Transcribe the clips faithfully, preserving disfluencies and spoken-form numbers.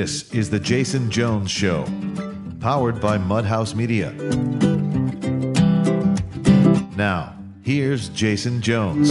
This is The Jason Jones Show, powered by Mudhouse Media. Now, here's Jason Jones.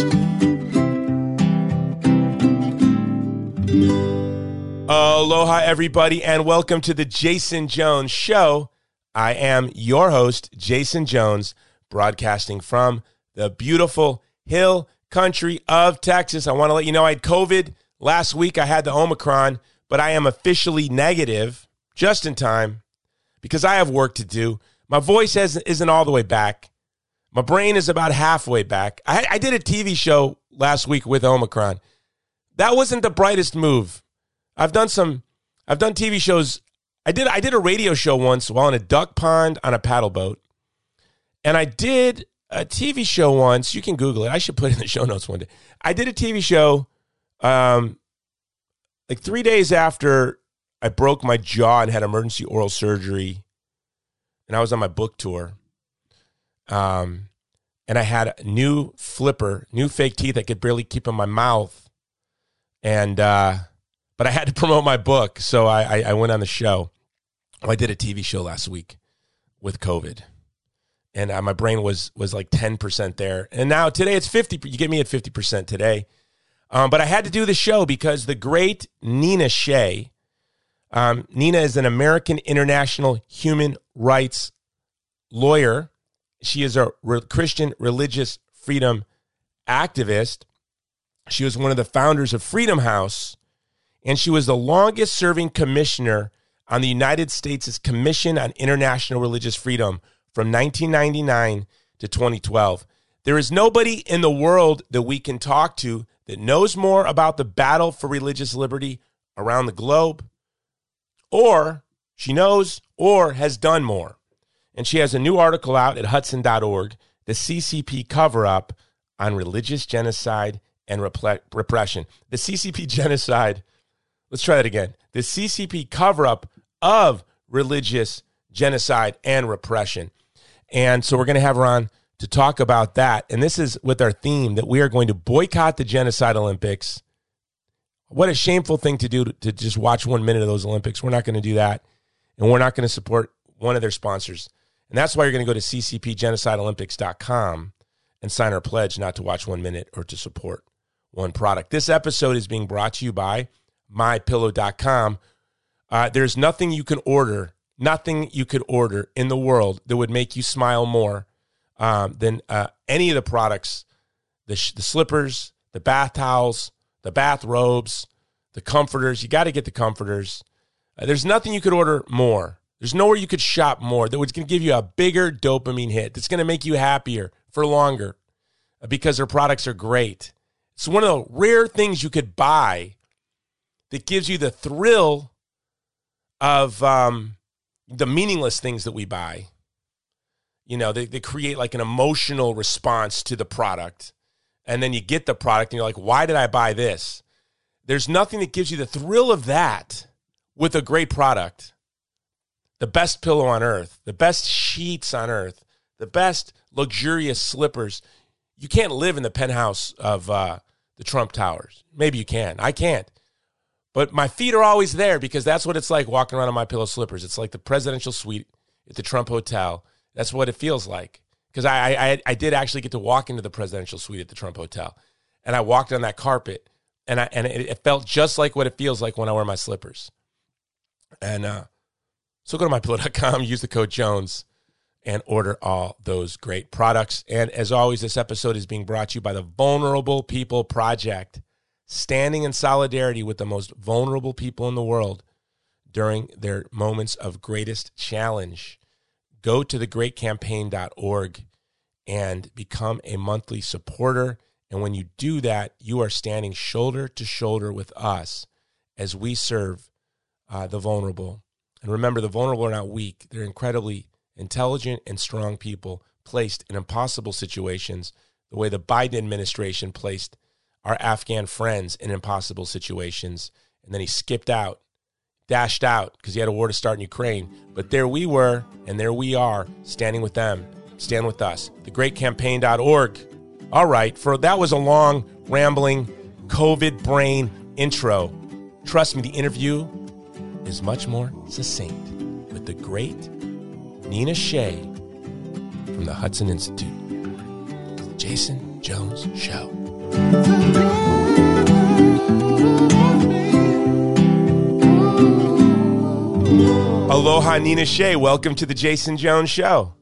Aloha, everybody, and welcome to The Jason Jones Show. I am your host, Jason Jones, broadcasting from the beautiful hill country of Texas. I want to let you know I had COVID. Last week I had the Omicron, but I am officially negative just in time because I have work to do. My voice has, isn't all the way back. My brain is about halfway back. I, I did a T V show last week with Omicron. That wasn't the brightest move. I've done some, I've done T V shows. I did, I did a radio show once while in a duck pond on a paddle boat. And I did a T V show once. You can Google it. I should put it in the show notes one day. I did a T V show um, like three days after I broke my jaw and had emergency oral surgery. And I was on my book tour. Um, and I had a new flipper, new fake teeth I could barely keep in my mouth. And, uh, but I had to promote my book. So I, I, I went on the show. I did a T V show last week with COVID. And uh, my brain was was like ten percent there. And now today it's fifty. You get me at fifty percent today. Um, but I had to do the show because the great Nina Shea, um, Nina is an American international human rights lawyer. She is a re- Christian religious freedom activist. She was one of the founders of Freedom House, and she was the longest serving commissioner on the United States' Commission on International Religious Freedom from nineteen ninety-nine to twenty twelve. There is nobody in the world that we can talk to that knows more about the battle for religious liberty around the globe, or she knows or has done more. And she has a new article out at Hudson dot org, the C C P cover-up on religious genocide and repre- repression. The C C P genocide, let's try that again. The C C P cover-up of religious genocide and repression. And so we're going to have her on to talk about that. And this is with our theme that we are going to boycott the Genocide Olympics. What a shameful thing to do to, to just watch one minute of those Olympics. We're not going to do that. And we're not going to support one of their sponsors. And that's why you're going to go to c c p genocide olympics dot com and sign our pledge not to watch one minute or to support one product. This episode is being brought to you by my pillow dot com. Uh, there's nothing you can order, nothing you could order in the world that would make you smile more um, than uh, any of the products, the, sh- the slippers, the bath towels, the bathrobes, the comforters. You got to get the comforters. Uh, there's nothing you could order more. There's nowhere you could shop more that was going to give you a bigger dopamine hit that's going to make you happier for longer uh, because their products are great. It's one of the rare things you could buy that gives you the thrill of um, the meaningless things that we buy. You know, they, they create like an emotional response to the product. And then you get the product and you're like, why did I buy this? There's nothing that gives you the thrill of that with a great product. The best pillow on earth, the best sheets on earth, the best luxurious slippers. You can't live in the penthouse of uh, the Trump Towers. Maybe you can. I can't. But my feet are always there because that's what it's like walking around in my pillow slippers. It's like the presidential suite at the Trump Hotel. That's what it feels like. Because I, I I did actually get to walk into the presidential suite at the Trump Hotel. And I walked on that carpet. And I and it, it felt just like what it feels like when I wear my slippers. And uh, so go to my pillow dot com, use the code Jones, and order all those great products. And as always, this episode is being brought to you by the Vulnerable People Project, standing in solidarity with the most vulnerable people in the world during their moments of greatest challenge. Go to the great campaign dot org and become a monthly supporter. And when you do that, you are standing shoulder to shoulder with us as we serve uh, the vulnerable. And remember, the vulnerable are not weak. They're incredibly intelligent and strong people placed in impossible situations, the way the Biden administration placed our Afghan friends in impossible situations. And then he skipped out, dashed out because he had a war to start in Ukraine. But there we were, and there we are, standing with them. Stand with us. the great campaign dot org. All right, for that was a long, rambling, COVID brain intro. Trust me, the interview is much more succinct with the great Nina Shea from the Hudson Institute. It's the Jason Jones Show. Aloha, Nina Shea. Welcome to the Jason Jones Show.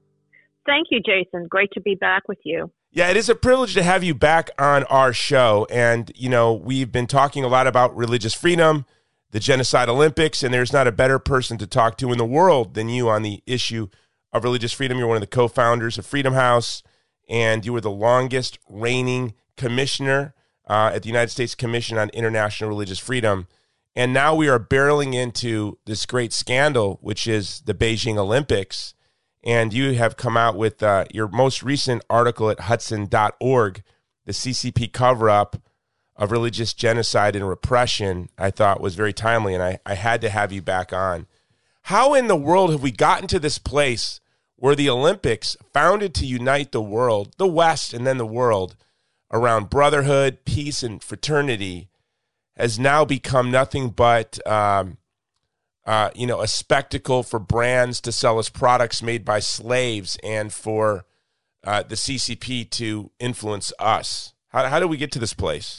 Thank you, Jason. Great to be back with you. Yeah, it is a privilege to have you back on our show. And, you know, we've been talking a lot about religious freedom, the Genocide Olympics, and there's not a better person to talk to in the world than you on the issue of religious freedom. You're one of the co-founders of Freedom House, and you were the longest reigning commissioner uh, at the United States Commission on International Religious Freedom. And now we are barreling into this great scandal, which is the Beijing Olympics. And you have come out with uh, your most recent article at Hudson dot org, the C C P cover-up of religious genocide and repression. I thought was very timely, and I, I had to have you back on. How in the world have we gotten to this place where the Olympics, founded to unite the world, the West and then the world, around brotherhood, peace, and fraternity, has now become nothing but um, uh, you know, a spectacle for brands to sell us products made by slaves and for uh, the C C P to influence us? How, how do we get to this place?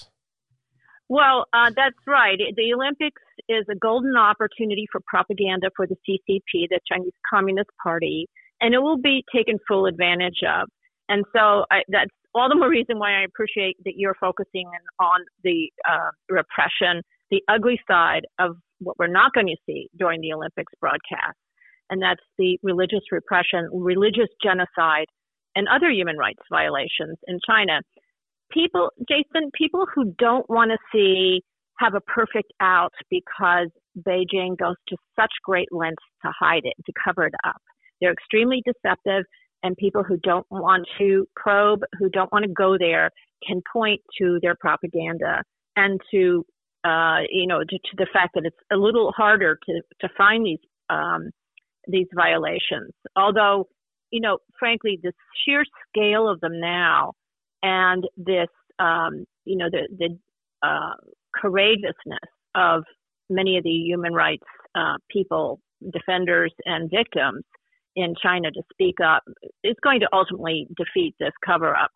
Well, uh, that's right. The Olympics is a golden opportunity for propaganda for the C C P, the Chinese Communist Party, and it will be taken full advantage of. And so I, that's all the more reason why I appreciate that you're focusing on the uh, repression, the ugly side of what we're not going to see during the Olympics broadcast. And that's the religious repression, religious genocide, and other human rights violations in China. People, Jason, people who don't want to see have a perfect out because Beijing goes to such great lengths to hide it, to cover it up. They're extremely deceptive, and people who don't want to probe, who don't want to go there, can point to their propaganda and to, uh, you know, to, to the fact that it's a little harder to, to find these um, these violations. Although, you know, frankly, the sheer scale of them now, and this, um, you know, the, the uh, courageousness of many of the human rights uh, people, defenders and victims in China to speak up, is going to ultimately defeat this cover-up.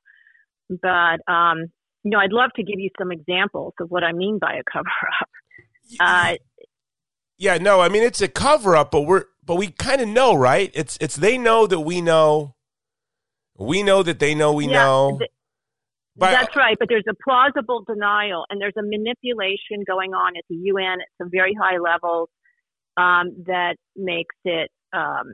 But, um, you know, I'd love to give you some examples of what I mean by a cover-up. Uh, yeah, no, I mean, it's a cover-up, but we're but we kind of know, right? It's it's they know that we know. We know that they know we yeah, know. Th- But, That's right, but there's a plausible denial, and there's a manipulation going on at the U N at some very high levels um, that makes it um,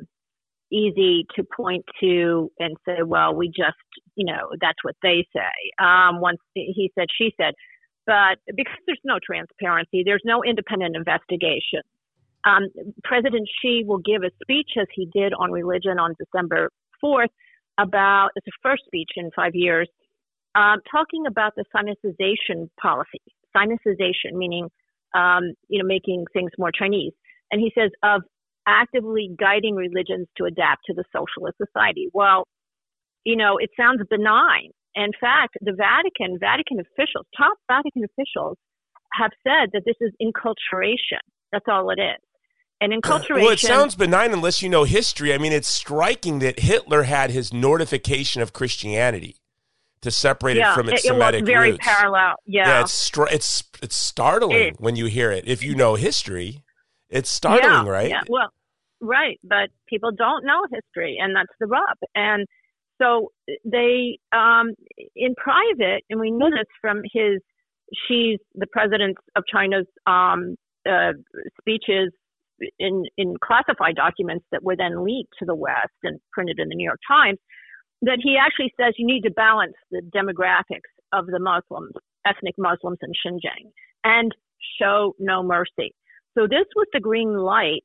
easy to point to and say, well, we just, you know, that's what they say. Um, once he said, she said. But because there's no transparency, there's no independent investigation. Um, President Xi will give a speech, as he did on religion on December fourth, about, it's a first speech in five years, Um, talking about the sinicization policy, sinicization meaning, um, you know, making things more Chinese. And he says of actively guiding religions to adapt to the socialist society. Well, you know, it sounds benign. In fact, the Vatican, Vatican officials, top Vatican officials have said that this is enculturation. That's all it is. And enculturation. Well, it sounds benign unless you know history. I mean, it's striking that Hitler had his Nordification of Christianity to separate yeah, it from its it, Semitic it was very roots. parallel. Yeah, yeah it's str- it's it's startling it, when you hear it. If you know history, it's startling, yeah, right? Yeah, well, right, but people don't know history, and that's the rub. And so they, um, in private, and we know this from his, she's the president of China's um, uh, speeches in in classified documents that were then leaked to the West and printed in the New York Times, that he actually says you need to balance the demographics of the Muslims, ethnic Muslims in Xinjiang, and show no mercy. So this was the green light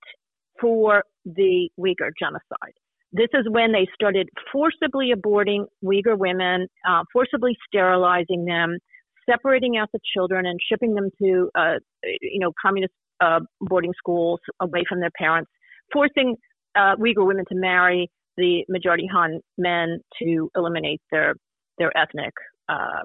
for the Uyghur genocide. This is when they started forcibly aborting Uyghur women, uh, forcibly sterilizing them, separating out the children and shipping them to, uh, you know, communist uh, boarding schools away from their parents, forcing uh, Uyghur women to marry the majority Han men to eliminate their their ethnic uh,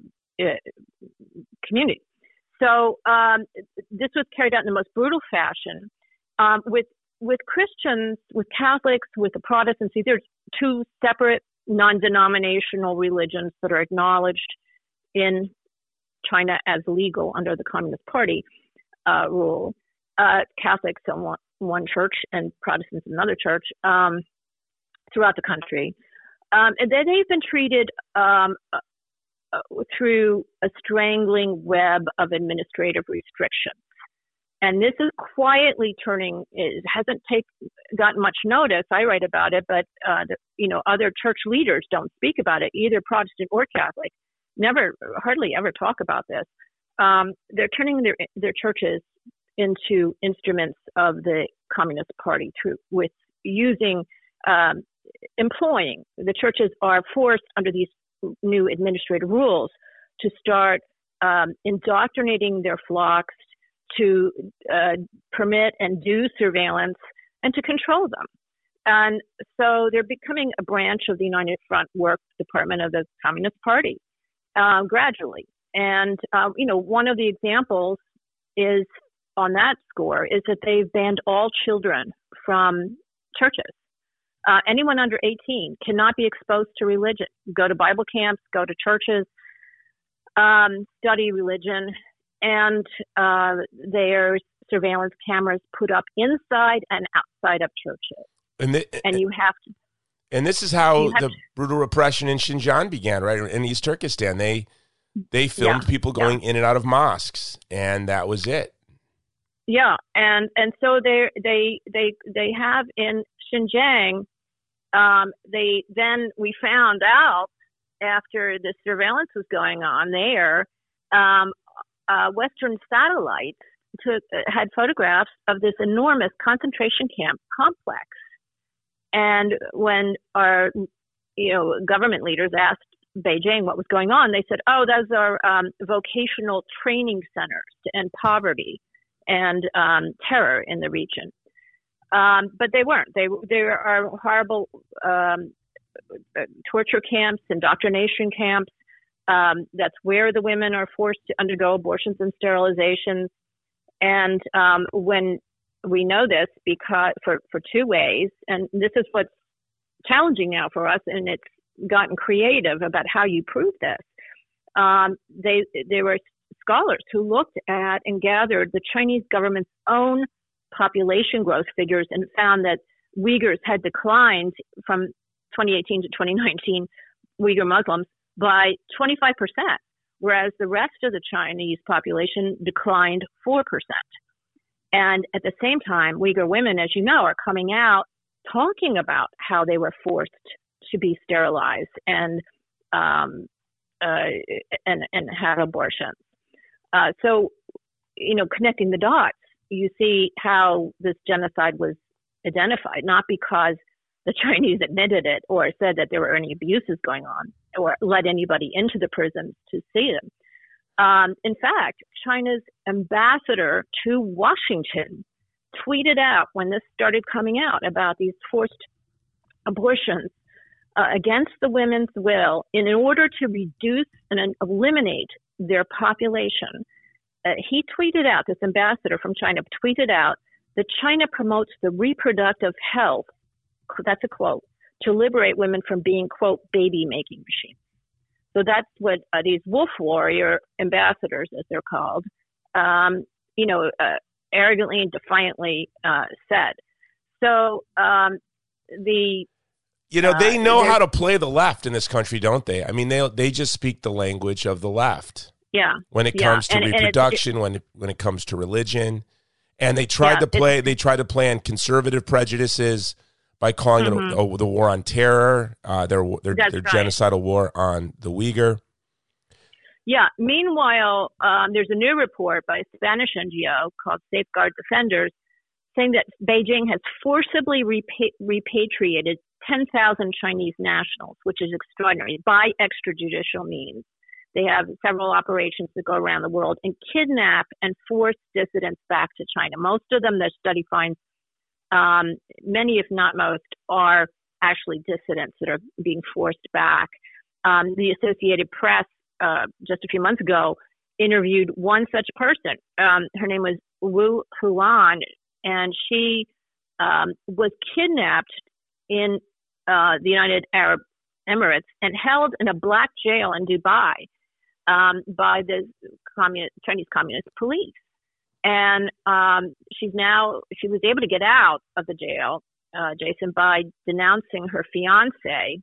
community. So um, this was carried out in the most brutal fashion. Um, with with Christians, with Catholics, with the Protestants, these are two separate non-denominational religions that are acknowledged in China as legal under the Communist Party uh, rule. Uh, Catholics in one, one church and Protestants in another church um, throughout the country. Um, and then they've been treated um, uh, through a strangling web of administrative restrictions. And this is quietly turning, it hasn't take, gotten much notice. I write about it, but, uh, the, you know, other church leaders don't speak about it, either Protestant or Catholic. Never, hardly ever talk about this. Um, they're turning their their churches into instruments of the Communist Party through, with using, um, employing. The churches are forced under these new administrative rules to start um, indoctrinating their flocks, to uh, permit and do surveillance, and to control them. And so they're becoming a branch of the United Front Work Department of the Communist Party uh, gradually. And, uh, you know, one of the examples is on that score is that they've banned all children from churches. Uh, anyone under eighteen cannot be exposed to religion, go to Bible camps, go to churches, um, study religion, and uh, there's surveillance cameras put up inside and outside of churches. And, the, and you have to. And this is how the to, brutal repression in Xinjiang began, right? In East Turkestan, they they filmed yeah, people going yeah. in and out of mosques, and that was it. Yeah, and and so they they they they have in Xinjiang. Um, they then we found out after the surveillance was going on there, um, uh, Western satellites took had photographs of this enormous concentration camp complex. And when our you know government leaders asked Beijing what was going on, they said, "Oh, those are um, vocational training centers to end poverty and um, terror in the region." Um, but they weren't. They there are horrible um, torture camps, indoctrination camps. Um, that's where the women are forced to undergo abortions and sterilizations. And um, when we know this, because for, for two ways, and this is what's challenging now for us, and it's gotten creative about how you prove this. Um, they there were scholars who looked at and gathered the Chinese government's own population growth figures and found that Uyghurs had declined from twenty eighteen to twenty nineteen, Uyghur Muslims, by twenty-five percent, whereas the rest of the Chinese population declined four percent. And at the same time, Uyghur women, as you know, are coming out talking about how they were forced to be sterilized and um, uh, and, and have abortions. Uh, so, you know, connecting the dots, you see how this genocide was identified, not because the Chinese admitted it or said that there were any abuses going on or let anybody into the prisons to see them. Um, in fact, China's ambassador to Washington tweeted out when this started coming out about these forced abortions uh, against the women's will in order to reduce and eliminate their population. Uh, he tweeted out, this ambassador from China tweeted out that China promotes the reproductive health, that's a quote, to liberate women from being, quote, baby-making machines. So that's what uh, these wolf warrior ambassadors, as they're called, um, you know, uh, arrogantly and defiantly uh, said. So um, the... You know, they know uh, how to play the left in this country, don't they? I mean, they they just speak the language of the left. Yeah. When it yeah. comes to and, reproduction, and it, when it, when it comes to religion, and they tried yeah, to play they tried to play on conservative prejudices by calling mm-hmm. it a, a, the war on terror, uh, their their, their right. genocidal war on the Uyghur. Yeah. Meanwhile, um, there's a new report by a Spanish N G O called Safeguard Defenders saying that Beijing has forcibly repa- repatriated ten thousand Chinese nationals, which is extraordinary, by extrajudicial means. They have several operations that go around the world and kidnap and force dissidents back to China. Most of them, their study finds, um, many, if not most, are actually dissidents that are being forced back. Um, the Associated Press, uh, just a few months ago, interviewed one such person. Um, her name was Wu Huan, and she um, was kidnapped in uh, the United Arab Emirates and held in a black jail in Dubai um, by the communist, Chinese Communist police. And um, she's now, she was able to get out of the jail, uh, Jason, by denouncing her fiance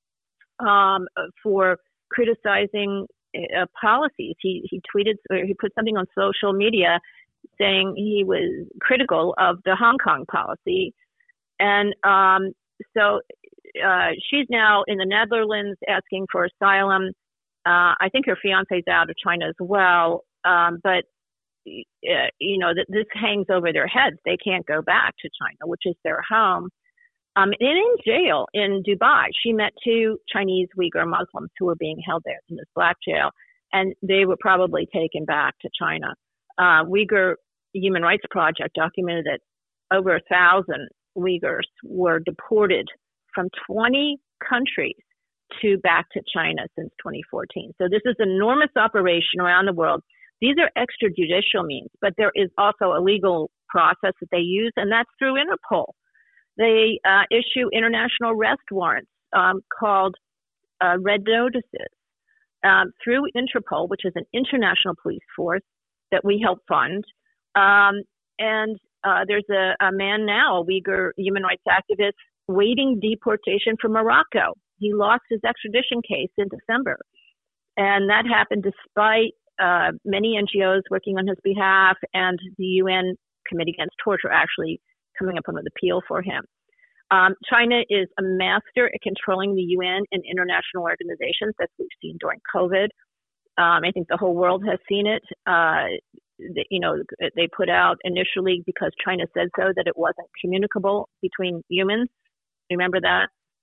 um, for criticizing uh, policies. He, he tweeted, or he put something on social media saying he was critical of the Hong Kong policy. And um, so uh, she's now in the Netherlands asking for asylum. Uh, I think her fiance's out of China as well. Um, but, uh, you know, th- this hangs over their heads. They can't go back to China, which is their home. Um, and in jail in Dubai, she met two Chinese Uyghur Muslims who were being held there in this black jail, and they were probably taken back to China. Uh, Uyghur Human Rights Project documented that over a thousand Uyghurs were deported from twenty countries to back to China since twenty fourteen. So this is an enormous operation around the world. These are extrajudicial means, but there is also a legal process that they use, and that's through Interpol. They uh, issue international arrest warrants um, called uh, red notices um, through Interpol, which is an international police force that we help fund. Um, and uh, there's a, a man now, a Uyghur human rights activist, waiting deportation from Morocco. He lost his extradition case in December. And that happened despite uh, many N G Os working on his behalf and the U N Committee Against Torture actually coming up with an appeal for him. Um, China is a master at controlling the U N and international organizations, as we've seen during COVID. Um, I think the whole world has seen it. Uh, they, you know, they put out initially, because China said so, that it wasn't communicable between humans. Remember that?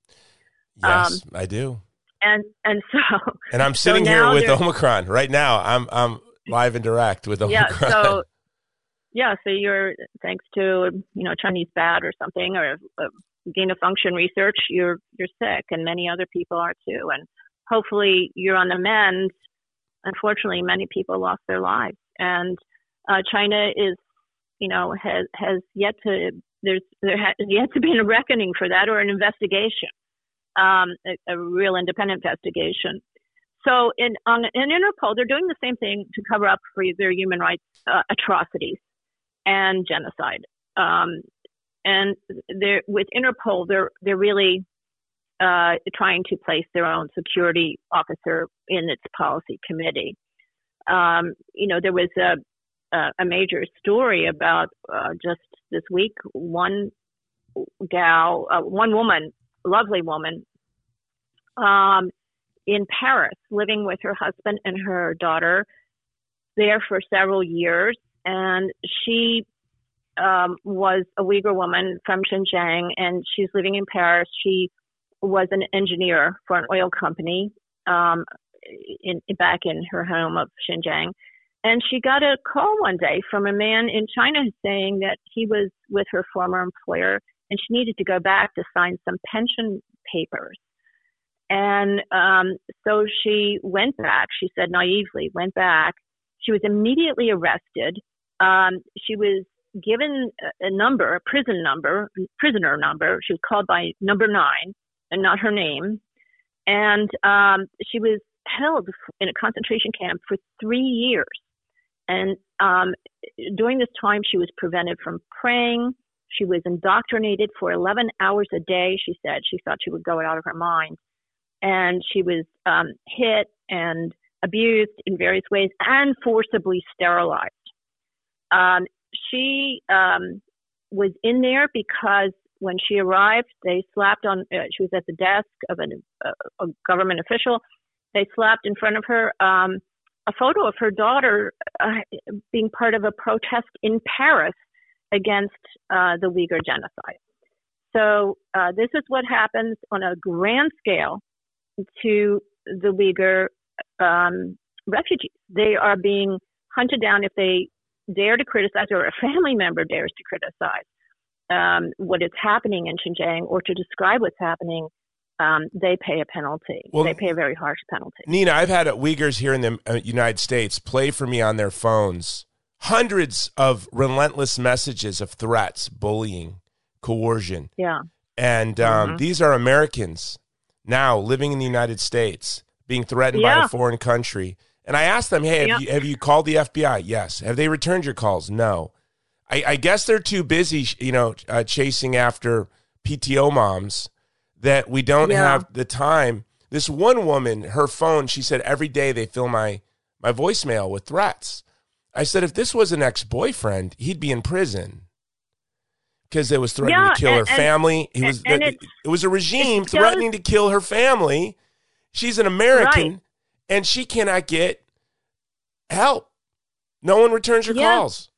Yes, um, I do. And and so and I'm sitting so here with Omicron right now. I'm I'm live and direct with Omicron. Yeah. So yeah. So you're, thanks to you know Chinese bat or something, or uh, gain of function research, you're you're sick, and many other people are too. And hopefully you're on the mend. Unfortunately, many people lost their lives, and uh, China is, you know, has has yet to there's there has yet to be a reckoning for that, or an investigation, um, a, a real independent investigation. So in on, in Interpol, they're doing the same thing to cover up for their human rights uh, atrocities and genocide. Um, and they're with Interpol, they're they're really Uh, trying to place their own security officer in its policy committee. Um, you know, there was a, a, a major story about uh, just this week, one gal, uh, one woman, lovely woman, um, in Paris, living with her husband and her daughter there for several years. And she um, was a Uyghur woman from Xinjiang, and she's living in Paris. She was an engineer for an oil company um, in, back in her home of Xinjiang. And she got a call one day from a man in China saying that he was with her former employer and she needed to go back to sign some pension papers. And um, so she went back, she said naively, went back. She was immediately arrested. Um, she was given a number, a prison number, prisoner number. She was called by number nine, and not her name. And um, she was held in a concentration camp for three years. And um, during this time, she was prevented from praying. She was indoctrinated for eleven hours a day, she said. She thought she would go out of her mind. And she was um, hit and abused in various ways and forcibly sterilized. Um, she um, was in there because when she arrived, they slapped on, uh, she was at the desk of an, uh, a government official. They slapped in front of her um, a photo of her daughter uh, being part of a protest in Paris against uh, the Uyghur genocide. So uh, this is what happens on a grand scale to the Uyghur um, refugees. They are being hunted down if they dare to criticize, or a family member dares to criticize Um, what is happening in Xinjiang, or to describe what's happening, um, they pay a penalty. Well, they pay a very harsh penalty. Nina, I've had Uyghurs here in the United States play for me on their phones hundreds of relentless messages of threats, bullying, coercion. Yeah. And um, Mm-hmm. these are Americans now living in the United States being threatened Yeah. by a foreign country. And I asked them, hey, have, Yeah. you, have you called the F B I? Yes. Have they returned your calls? No. I, I guess they're too busy, you know, uh, chasing after P T O moms that we don't Yeah. have the time. This one woman, her phone, she said every day they fill my, my voicemail with threats. I said, if this was an ex-boyfriend, he'd be in prison because it was threatening Yeah, to kill and- her family. He was, and it, it's- it was a regime it's threatening to kill her family. She's an American, Right. and she cannot get help. No one returns her Yeah. calls.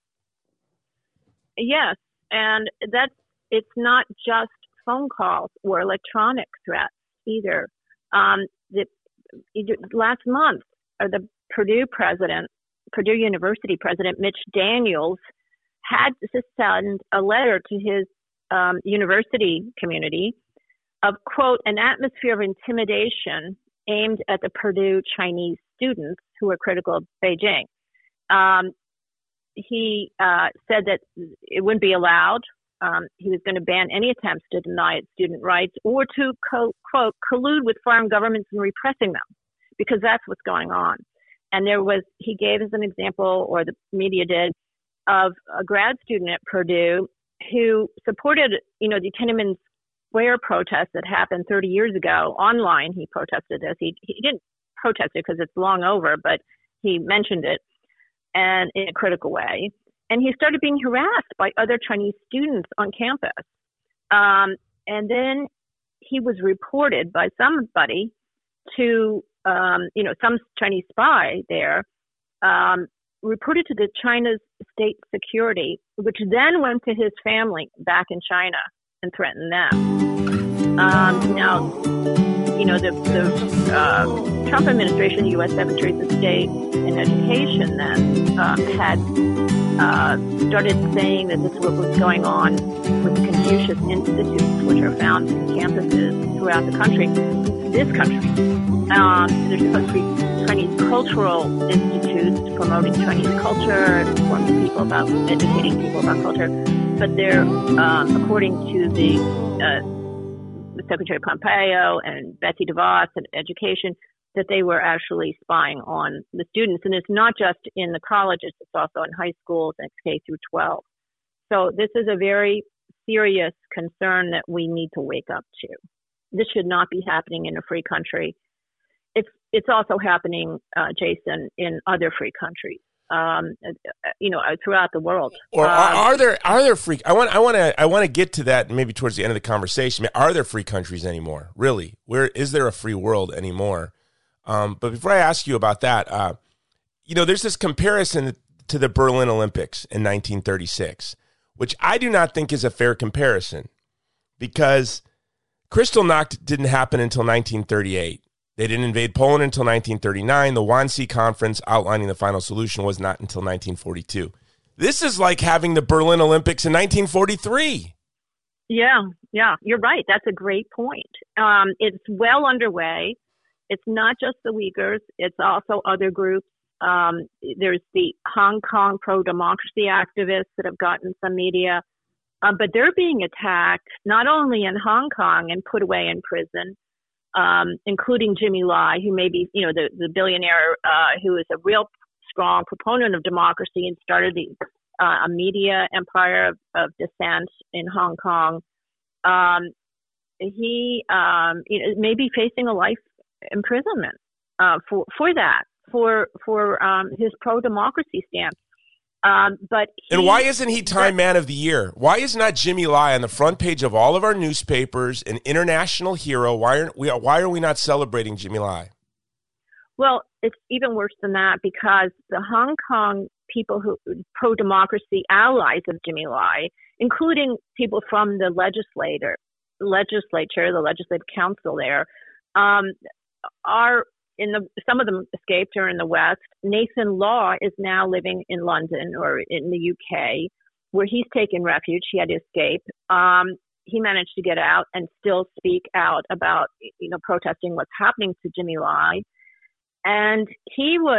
Yes, and that's it's not just phone calls or electronic threats either. Um, the, last month, uh, the Purdue president, Purdue University president Mitch Daniels, had to send a letter to his um, university community of, quote, an atmosphere of intimidation aimed at the Purdue Chinese students who were critical of Beijing. Um, he uh, said that it wouldn't be allowed. Um, he was going to ban any attempts to deny its student rights or to, co- quote, collude with foreign governments in repressing them, because that's what's going on. And there was, he gave as an example, or the media did, of a grad student at Purdue who supported, you know, the Tiananmen Square protest that happened thirty years ago. Online, he protested this. He, he didn't protest it because it's long over, but he mentioned it and in a critical way. And he started being harassed by other Chinese students on campus. Um, and then he was reported by somebody to, um, you know, some Chinese spy there, um, reported to the China's state security, which then went to his family back in China and threatened them. Um, now, you know, the, the uh, Trump administration, U S Secretaries of State in Education then uh, had uh, started saying that this is what was going on with the Confucius Institutes, which are found in campuses throughout the country, this country. Um, there's supposed to be Chinese cultural institutes promoting Chinese culture, informing people about, educating people about culture. But they're, um, according to the uh, Secretary Pompeo and Betsy DeVos at Education, that they were actually spying on the students. And it's not just in the colleges, it's also in high schools and K through twelve. So this is a very serious concern that we need to wake up to. This should not be happening in a free country. It's it's also happening, uh, Jason, in other free countries, um, you know, throughout the world. Or are, um, are there are there free? I want I want to I want to get to that maybe towards the end of the conversation. Are there free countries anymore? Really, where is there a free world anymore? Um, but before I ask you about that, uh, you know, there's this comparison to the Berlin Olympics in nineteen thirty-six, which I do not think is a fair comparison, because Kristallnacht didn't happen until nineteen thirty-eight. They didn't invade Poland until nineteen thirty-nine. The Wannsee Conference outlining the final solution was not until nineteen forty-two. This is like having the Berlin Olympics in nineteen forty-three. Yeah, yeah, you're right. That's a great point. Um, it's well underway. It's not just the Uyghurs. It's also other groups. Um, there's the Hong Kong pro-democracy activists that have gotten some media. Uh, but they're being attacked not only in Hong Kong and put away in prison, um, including Jimmy Lai, who may be, you know, the, the billionaire uh, who is a real strong proponent of democracy and started the uh, a media empire of, of dissent in Hong Kong. Um, he um, you know, may be facing a life imprisonment uh, for for that, for for um, his pro-democracy stance. Um, but he, and why isn't he Time Man of the Year? Why is not Jimmy Lai on the front page of all of our newspapers, an international hero? Why aren't we? Why are we not celebrating Jimmy Lai? Well, it's even worse than that, because the Hong Kong people who pro-democracy allies of Jimmy Lai, including people from the legislator, legislature, the legislative council there, um, are in the, some of them escaped or in the West. Nathan Law is now living in London or in the U K, where he's taken refuge. He had to escape. Um, he managed to get out and still speak out about, you know, protesting what's happening to Jimmy Lai. And he was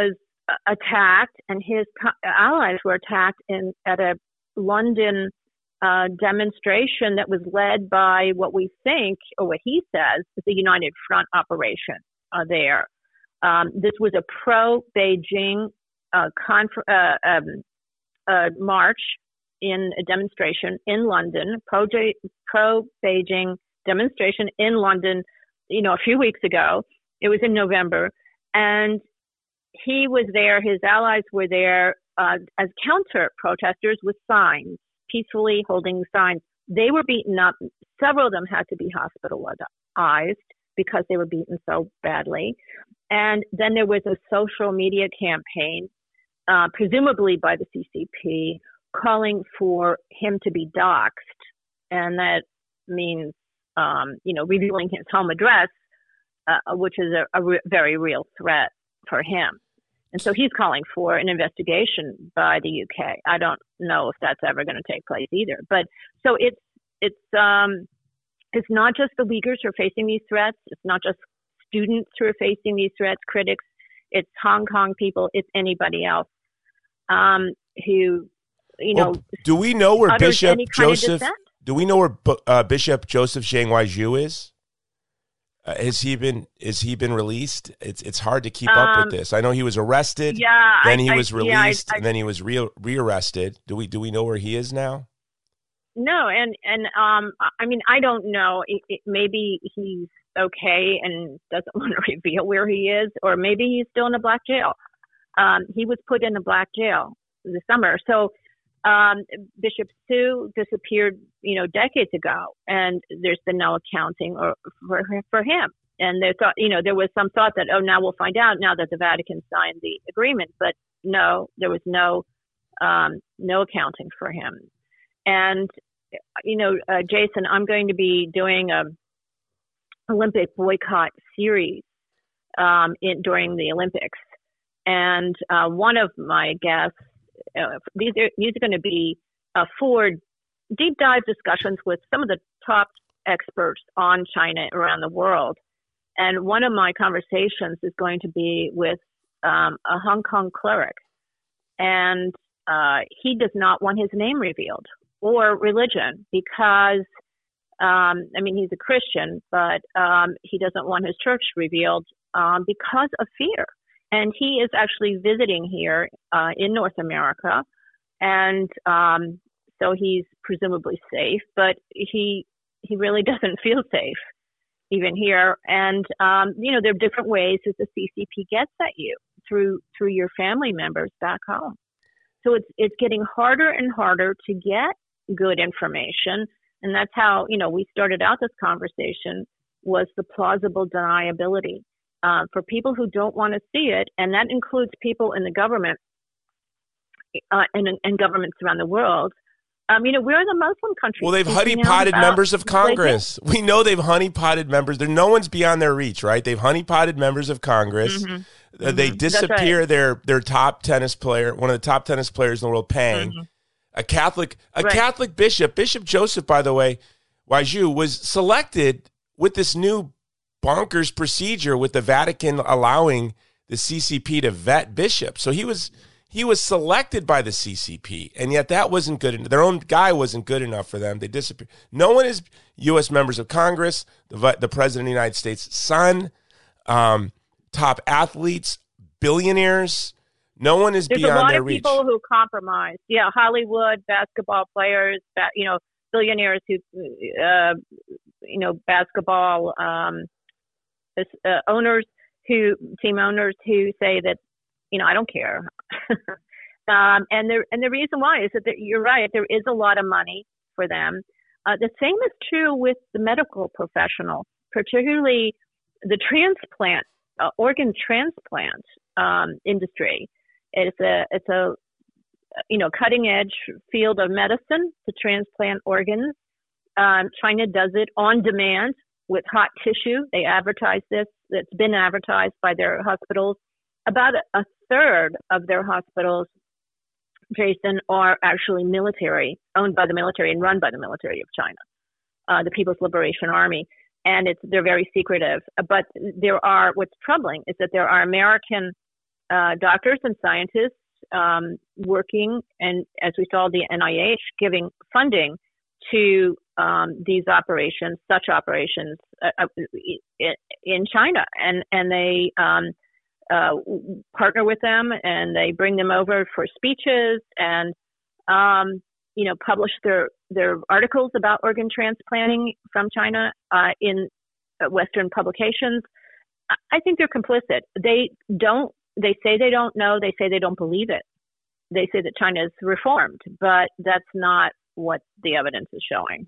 attacked, and his co- allies were attacked in at a London uh, demonstration that was led by what we think, or what he says, is the United Front operation uh, there. Um, this was a pro-Beijing uh, conf- uh, um, uh, march in a demonstration in London, pro pro-Beijing demonstration in London, you know, a few weeks ago. It was in November, and he was there, his allies were there uh, as counter protesters with signs, peacefully holding signs. They were beaten up. Several of them had to be hospitalized because they were beaten so badly. And then there was a social media campaign, uh, presumably by the C C P, calling for him to be doxxed. And that means, um, you know, revealing his home address, uh, which is a, a re- very real threat for him. And so he's calling for an investigation by the U K. I don't know if that's ever going to take place either. But so it's it's um, it's not just the Uyghurs who are facing these threats. It's not just students who are facing these threats, critics. It's Hong Kong people. It's anybody else um, who, you know. Well, do we know where Bishop Joseph? Do we know where uh, Bishop Joseph Zhang Weizhu is? Uh, has he been? Is he been released? It's it's hard to keep um, up with this. I know he was arrested. Yeah, then I, he I, was released, yeah, I, I, and then he was re rearrested. Do we do we know where he is now? No, and and um, I mean, I don't know. It, it, maybe he's okay and doesn't want to reveal where he is, or maybe he's still in a black jail. Um, he was put in a black jail this summer. So um, Bishop Su disappeared, you know, decades ago, and there's been no accounting or for for him. And they thought, you know, there was some thought that, oh, now we'll find out now that the Vatican signed the agreement, but no, there was no um, no accounting for him. And you know, uh, Jason, I'm going to be doing a Olympic boycott series um, in, during the Olympics, and uh, one of my guests, uh, these are these are going to be uh, four deep dive discussions with some of the top experts on China around the world, and one of my conversations is going to be with um, a Hong Kong cleric, and uh, he does not want his name revealed or religion because, um, I mean, he's a Christian, but um, he doesn't want his church revealed um, because of fear. And he is actually visiting here uh, in North America, and um, so he's presumably safe, but he he really doesn't feel safe even here. And um, you know, there are different ways that the C C P gets at you through through your family members back home. So it's it's getting harder and harder to get good information, and that's how, you know, we started out this conversation, was the plausible deniability uh, for people who don't want to see it, and that includes people in the government uh, and, and governments around the world. Um, you know, we're the Muslim country. Well, they've honeypotted members of Congress. We know they've honeypotted members. There, no one's beyond their reach, right? They've honeypotted members of Congress. Mm-hmm. Uh, mm-hmm. They disappear right. their their top tennis player, one of the top tennis players in the world, Peng. Mm-hmm. A Catholic, a right. Catholic bishop, Bishop Joseph, by the way, Weizhu, was selected with this new bonkers procedure with the Vatican allowing the C C P to vet bishops. So he was he was selected by the C C P, and yet that wasn't good enough. Their own guy wasn't good enough for them. They disappeared. No one is U S members of Congress, the the President of the United States' son, um, top athletes, billionaires. No one is There's beyond their There's reach. a lot of people who compromise. Yeah, Hollywood, basketball players, you know, billionaires who, uh, you know, basketball um, uh, owners who, team owners who say that, you know, I don't care. um, and the and the reason why is that there, you're right. There is a lot of money for them. Uh, the same is true with the medical professional, particularly the transplant, uh, organ transplant um, industry. It's a it's a you know cutting edge field of medicine to transplant organs. Um, China does it on demand with hot tissue. They advertise this. It's been advertised by their hospitals. About a third of their hospitals, Jason, are actually military, owned by the military and run by the military of China, uh, the People's Liberation Army. And it's they're very secretive. But there are what's troubling is that there are American uh, doctors and scientists um, working, and as we saw, the N I H giving funding to um, these operations, such operations uh, in China, and and they um, uh, partner with them, and they bring them over for speeches, and um, you know, publish their their articles about organ transplanting from China uh, in Western publications. I think they're complicit. They don't. They say they don't know. They say they don't believe it. They say that China is reformed, but that's not what the evidence is showing.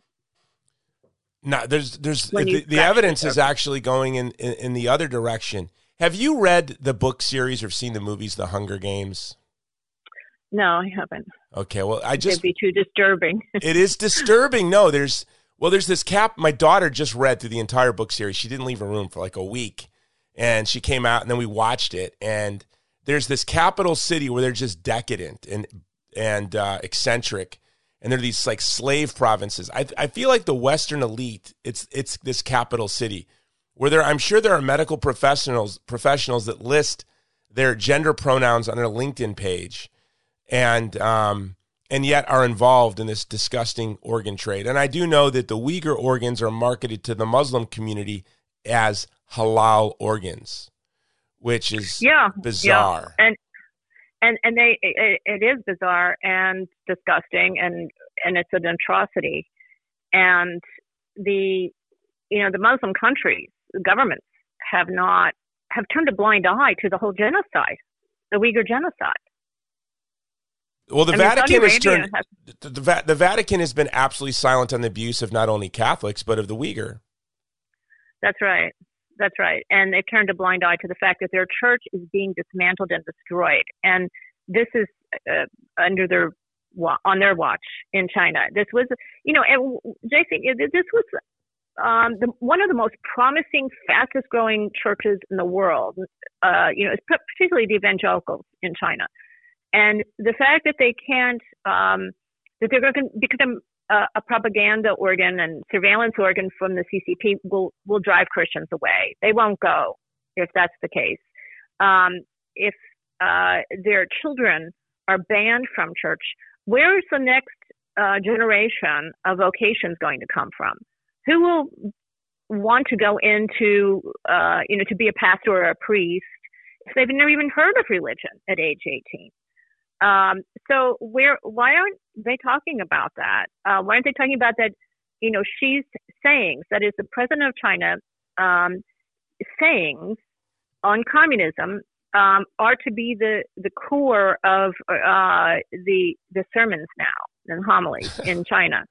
No, there's there's the, the evidence is actually going in, in in the other direction. Have you read the book series or seen the movies, The Hunger Games? No, I haven't. Okay, well, I just it'd be too disturbing. It is disturbing. No, there's well, there's this cap. My daughter just read through the entire book series. She didn't leave her room for like a week, and she came out, and then we watched it. And there's this capital city where they're just decadent and and uh, eccentric. And they're these like slave provinces. I I feel like the Western elite, it's it's this capital city where there, I'm sure there are medical professionals professionals that list their gender pronouns on their LinkedIn page, and um and yet are involved in this disgusting organ trade. And I do know that the Uyghur organs are marketed to the Muslim community as halal organs, which is yeah, bizarre. Yeah. And And and they it, it is bizarre and disgusting, and, and it's an atrocity. And the you know the Muslim countries, the governments have not have turned a blind eye to the whole genocide, the Uyghur genocide. Well, the I Vatican mean, has turned has, the, the the Vatican has been absolutely silent on the abuse of not only Catholics but of the Uyghur. That's right. That's right. And they've turned a blind eye to the fact that their church is being dismantled and destroyed. And this is uh, under their on their watch in China. This was, you know, and J C, this was um, the, one of the most promising, fastest growing churches in the world, uh, you know, particularly the evangelicals in China. And the fact that they can't, um, that they're going to become a, a propaganda organ and surveillance organ from the C C P will, will drive Christians away. They won't go if that's the case. Um, if uh, their children are banned from church, where is the next uh, generation of vocations going to come from? Who will want to go into, uh, you know, to be a pastor or a priest if they've never even heard of religion at age eighteen? Um, so where, why aren't they talking about that? Uh, why aren't they talking about that, you know, Xi's sayings, that is the president of China, um, sayings on communism, um, are to be the, the core of, uh, the, the sermons now and homilies in China.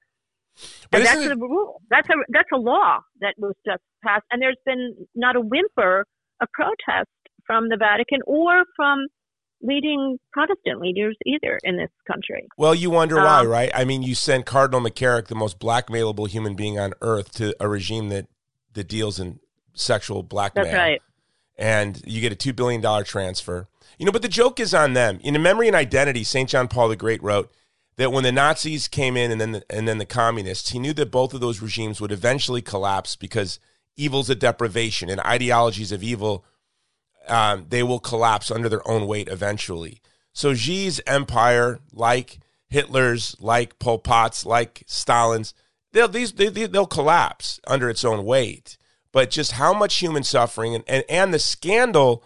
And that's the rule. That's a, that's a law that was just passed. And there's been not a whimper of protest from the Vatican or from leading Protestant leaders either in this country. Well, you wonder um, why, right? I mean, you sent Cardinal McCarrick, the most blackmailable human being on earth, to a regime that, that deals in sexual blackmail. That's right. And you get a two billion dollars transfer. You know, but the joke is on them. In A Memory and Identity, Saint John Paul the Great wrote that when the Nazis came in and then the, and then the communists, he knew that both of those regimes would eventually collapse because evil's a deprivation and ideologies of evil, Um, they will collapse under their own weight eventually. So Xi's empire, like Hitler's, like Pol Pot's, like Stalin's, they'll these they, they'll collapse under its own weight. But just how much human suffering and, and, and the scandal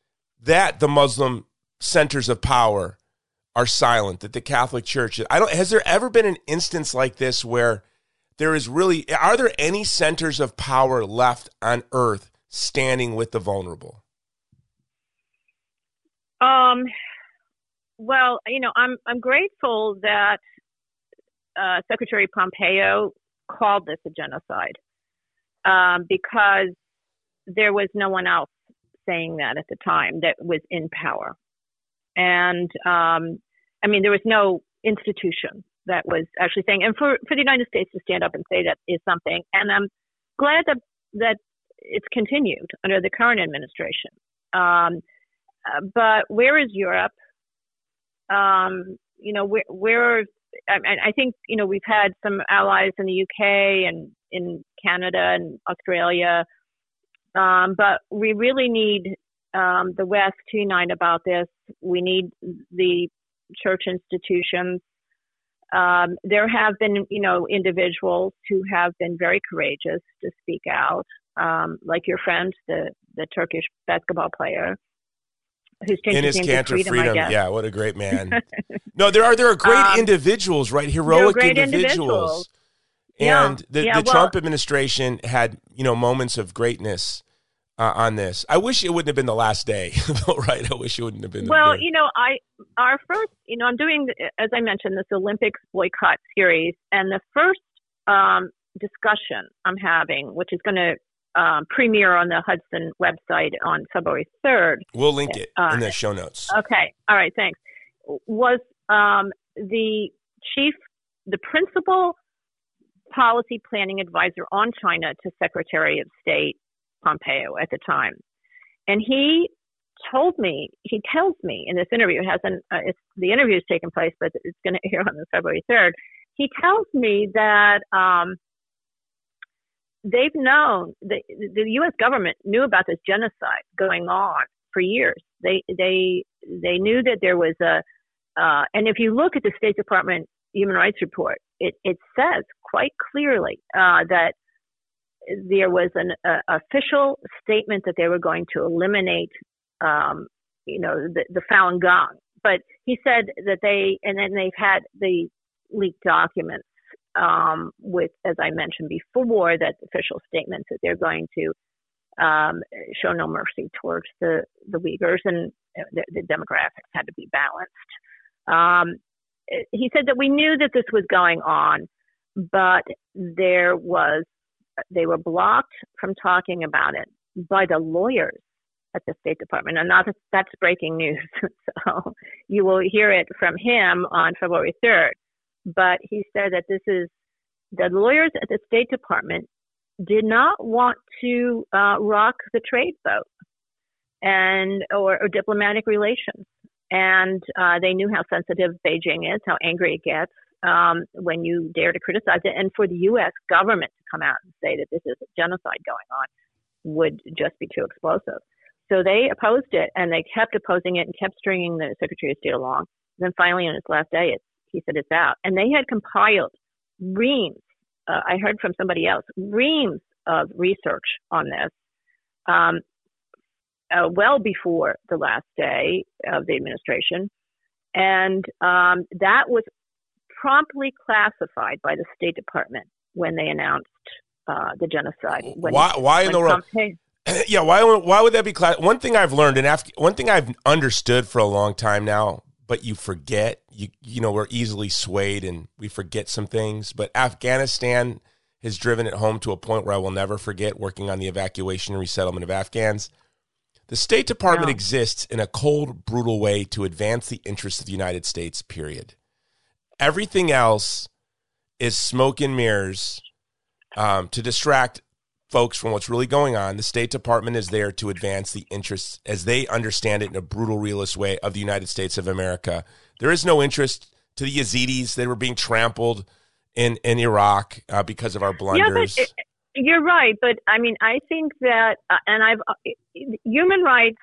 that the Muslim centers of power are silent, that the Catholic Church, I don't, has there ever been an instance like this where there is really, are there any centers of power left on earth standing with the vulnerable? Um, well, you know, I'm I'm grateful that uh, Secretary Pompeo called this a genocide um, because there was no one else saying that at the time that was in power. And, um, I mean, there was no institution that was actually saying, and for, for the United States to stand up and say that is something. And I'm glad that, that it's continued under the current administration. Um, Uh, but where is Europe? Um, you know, where, where, I, I think, you know, we've had some allies in the U K and in Canada and Australia. Um, but we really need um, the West to unite about this. We need the church institutions. Um, there have been, you know, individuals who have been very courageous to speak out, um, like your friend, the, the Turkish basketball player, who's changed in his his name canter to freedom, freedom. I guess. Yeah, what a great man. No, there are there are great um, individuals, right? there are Heroic great individuals. individuals. Yeah. And the, Yeah, the well- Trump administration had, you know, moments of greatness uh, on this. I wish it wouldn't have been the last day, right? I wish it wouldn't have been. Well, the day. you know, I our first, you know, I'm doing, as I mentioned, this Olympics boycott series, and the first um, discussion I'm having, which is going to um, premiere on the Hudson website on February third. We'll link it uh, in the show notes. Okay, all right, thanks. Was um, the chief, the principal policy planning advisor on China to Secretary of State Pompeo at the time, and he told me, he tells me in this interview, it hasn't, uh, it's, the interview has taken place, but it's going to air on the February third. He tells me that um, they've known, the, the U S government knew about this genocide going on for years. They they they knew that there was a, uh, and if you look at the State Department Human Rights Report, it, it says quite clearly uh, that there was an uh, official statement that they were going to eliminate Um, you know, the, the Falun Gong. But he said that they, and then they've had the leaked documents um, with, as I mentioned before, that official statements that they're going to um, show no mercy towards the, the Uyghurs, and the, the demographics had to be balanced. Um, he said that we knew that this was going on, but there was, they were blocked from talking about it by the lawyers at the State Department. And not that that's breaking news, so you will hear it from him on February third. But he said that this is, the lawyers at the State Department did not want to uh, rock the trade boat and or, or diplomatic relations. And uh, they knew how sensitive Beijing is, how angry it gets um, when you dare to criticize it. And for the U S government to come out and say that this is a genocide going on would just be too explosive. So they opposed it, and they kept opposing it and kept stringing the Secretary of State along. Then finally, on his last day, it, he said it's out. And they had compiled reams, uh, I heard from somebody else, reams of research on this um, uh, well before the last day of the administration. And um, that was promptly classified by the State Department when they announced uh, the genocide. When, why why in the world? Yeah, why why would that be class? One thing I've learned, and Af- one thing I've understood for a long time now, but you forget, you you know, we're easily swayed and we forget some things. But Afghanistan has driven it home to a point where I will never forget working on the evacuation and resettlement of Afghans. The State Department Yeah. exists in a cold, brutal way to advance the interests of the United States, period. Everything else is smoke and mirrors um, to distract folks from what's really going on. The State Department is there to advance the interests, as they understand it in a brutal, realist way, of the United States of America. There is no interest to the Yazidis that were being trampled in, in Iraq uh, because of our blunders. Yeah, but you're right. But I mean, I think that, uh, and I've, uh, human rights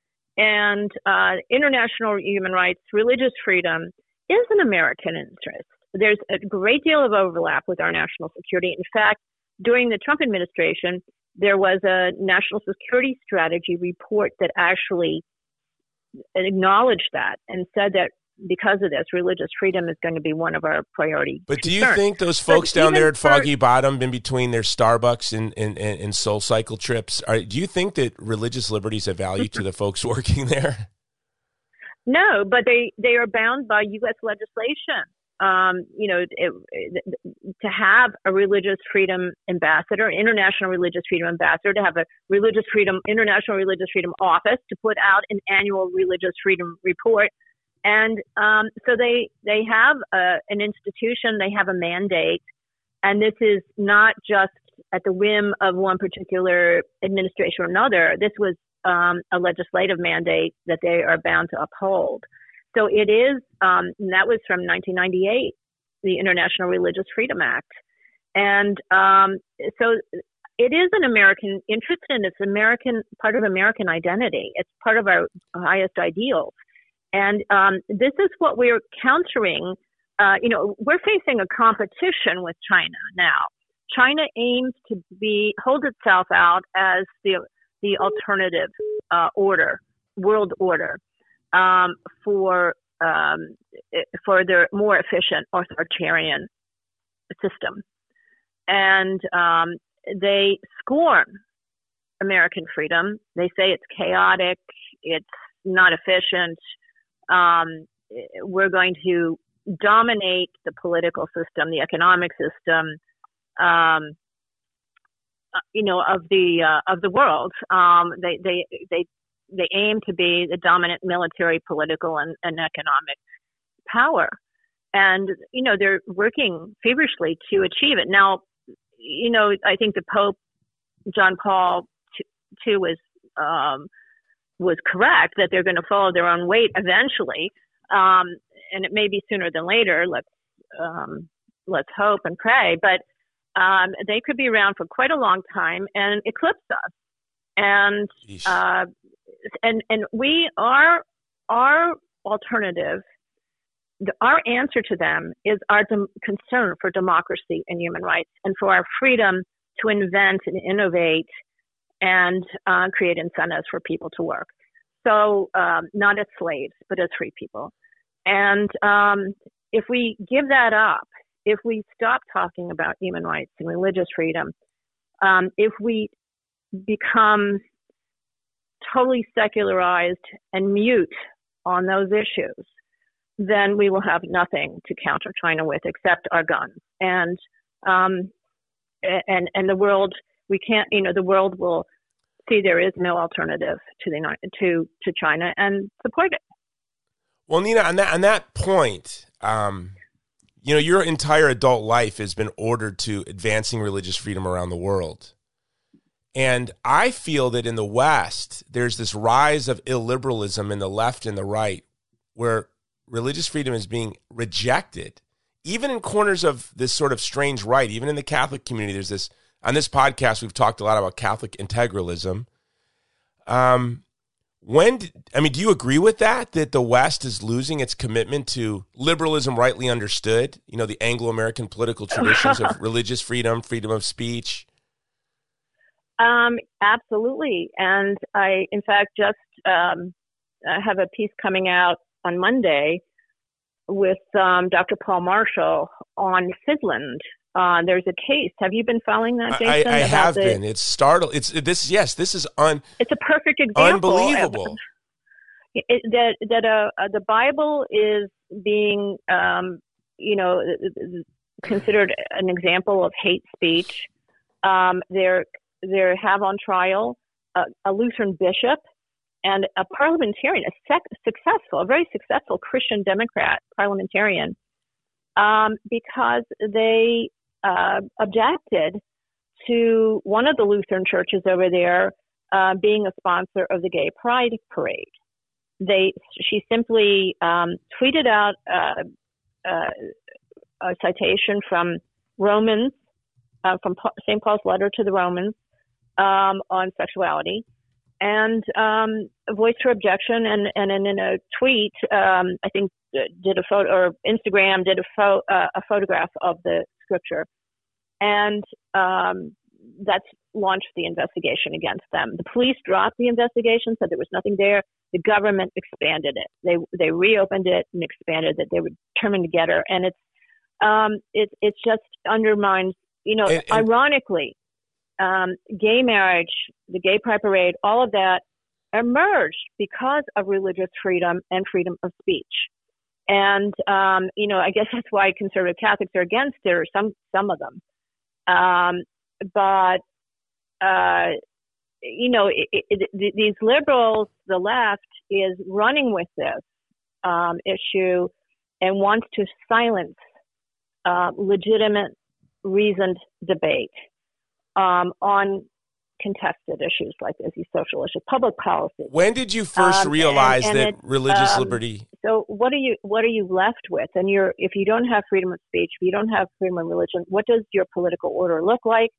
and uh, international human rights, religious freedom is an American interest. There's a great deal of overlap with our national security. In fact, during the Trump administration, there was a national security strategy report that actually acknowledged that and said that because of this, religious freedom is going to be one of our priority But do concerns. you think those folks But down even there at for- Foggy Bottom, in between their Starbucks and, and, and, and Soul Cycle trips, are, do you think that religious liberty is of value to the folks working there? No, but they, they are bound by U S legislation. Um, you know, it, it, to have a religious freedom ambassador, international religious freedom ambassador, to have a religious freedom, international religious freedom office, to put out an annual religious freedom report. And um, so they, they have a, an institution, they have a mandate, and this is not just at the whim of one particular administration or another. This was um, a legislative mandate that they are bound to uphold. So it is, um, and that was from nineteen ninety-eight, the International Religious Freedom Act. And um, so it is an American interest, and it's American part of American identity. It's part of our highest ideals, and um, this is what we're countering. Uh, you know, we're facing a competition with China now. China aims to be hold itself out as the the alternative uh, order, world order, um, for um, for their more efficient authoritarian system, and um, they scorn American freedom. They say it's chaotic, it's not efficient. Um, we're going to dominate the political system, the economic system, um, you know, of the uh, of the world. Um, they they they they aim to be the dominant military, political, and, and economic power, and you know they're working feverishly to achieve it. Now, you know, I think the Pope John Paul the Second was um, was correct that they're going to follow their own weight eventually, um, and it may be sooner than later. Let's um, let's hope and pray, but. Um, they could be around for quite a long time and eclipse us, and uh, and and we our our alternative, our answer to them is our dem- concern for democracy and human rights, and for our freedom to invent and innovate and uh, create incentives for people to work. So um, not as slaves, but as free people. And um, if we give that up. If we stop talking about human rights and religious freedom, um, if we become totally secularized and mute on those issues, then we will have nothing to counter China with except our guns. And um, and and the world, we can't, you know, the world will see there is no alternative to the to to China and support it. Well, Nina, on that on that point. Um... You know, your entire adult life has been ordered to advancing religious freedom around the world. And I feel that in the West, there's this rise of illiberalism in the left and the right, where religious freedom is being rejected. Even in corners of this sort of strange right, even in the Catholic community, there's this, on this podcast, we've talked a lot about Catholic integralism. Um, When, did, I mean, do you agree with that, that the West is losing its commitment to liberalism rightly understood, you know, the Anglo-American political traditions of religious freedom, freedom of speech? Um, absolutely. And I, in fact, just um, I have a piece coming out on Monday with um, Doctor Paul Marshall on Finland. Uh, there's a case. Have you been following that, Jason? I, I have the, been. It's startled. It's this. Yes, this is un. It's a perfect example. Unbelievable. It, it, that that uh, the Bible is being, um, you know, considered an example of hate speech. Um, they're they have on trial a, a Lutheran bishop and a parliamentarian, a sec- successful, a very successful Christian Democrat parliamentarian, um, because they. Uh, objected to one of the Lutheran churches over there uh, being a sponsor of the Gay Pride Parade. They, she simply um, tweeted out uh, uh, a citation from Romans, uh, from Saint Paul's letter to the Romans um, on sexuality, and um, voiced her objection. And, and, and in a tweet, um, I think did a photo, or Instagram did a, pho- uh, a photograph of the scripture, and um, that's launched the investigation against them. The police dropped the investigation, said there was nothing there. The government expanded it. They they reopened it and expanded it. They were determined to get her, and it's um, it it just undermines. You know, and, and, ironically, um, gay marriage, the Gay Pride Parade, all of that emerged because of religious freedom and freedom of speech. And, um, you know, I guess that's why conservative Catholics are against it, or some, some of them. Um, but, uh, you know, it, it, it, these liberals, the left, is running with this um, issue and wants to silence uh, legitimate, reasoned debate um, on contested issues like this, these social issues, public policy. When did you first um, realize and, and that it, religious um, liberty? So what are you what are you left with? And you're if you don't have freedom of speech, if you don't have freedom of religion, what does your political order look like?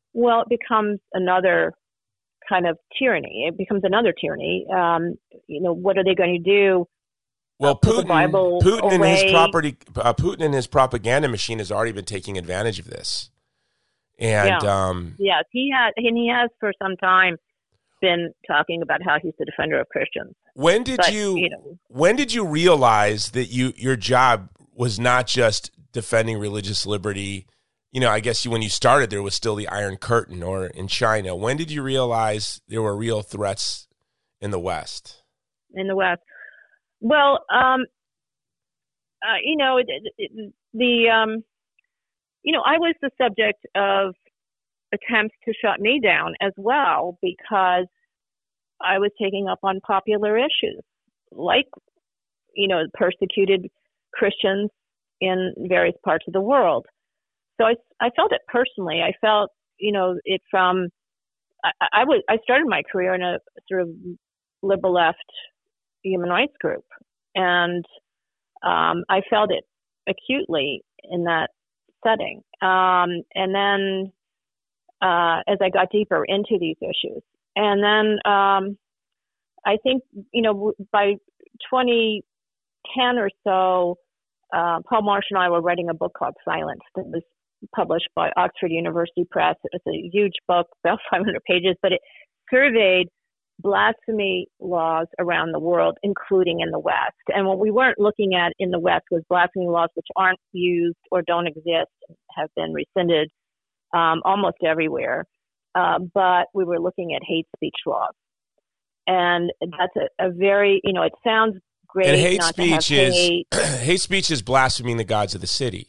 well, it becomes another kind of tyranny. It becomes another tyranny. Um, you know, what are they going to do? Well, uh, put the Putin, Bible Putin and his away? property, uh, Putin and his propaganda machine has already been taking advantage of this. And Yeah. um, Yes, he had, and he has for some time been talking about how he's the defender of Christians. when did But, you, you know, when did you realize that you your job was not just defending religious liberty? You know, I guess you, when you started, there was still the Iron Curtain, or in China. When did you realize there were real threats in the West? in the West. Well, um, uh, you know, it, it, the, um, you know, I was the subject of attempts to shut me down as well, because I was taking up on popular issues like, you know, persecuted Christians in various parts of the world. So I, I felt it personally. I felt, you know, it from, I, I was, I started my career in a sort of liberal left human rights group. And um, I felt it acutely in that setting. Um, and then uh, as I got deeper into these issues, and then um, I think, you know, by twenty ten or so, uh, Paul Marsh and I were writing a book called Silence that was published by Oxford University Press. It's a huge book, about five hundred pages, but it surveyed blasphemy laws around the world, including in the West. And what we weren't looking at in the West was blasphemy laws which aren't used or don't exist, have been rescinded um, almost everywhere. Uh, but we were looking at hate speech laws. And that's a, a very, you know, it sounds great. And hate not to have speech is hate. hate speech is blaspheming the gods of the city.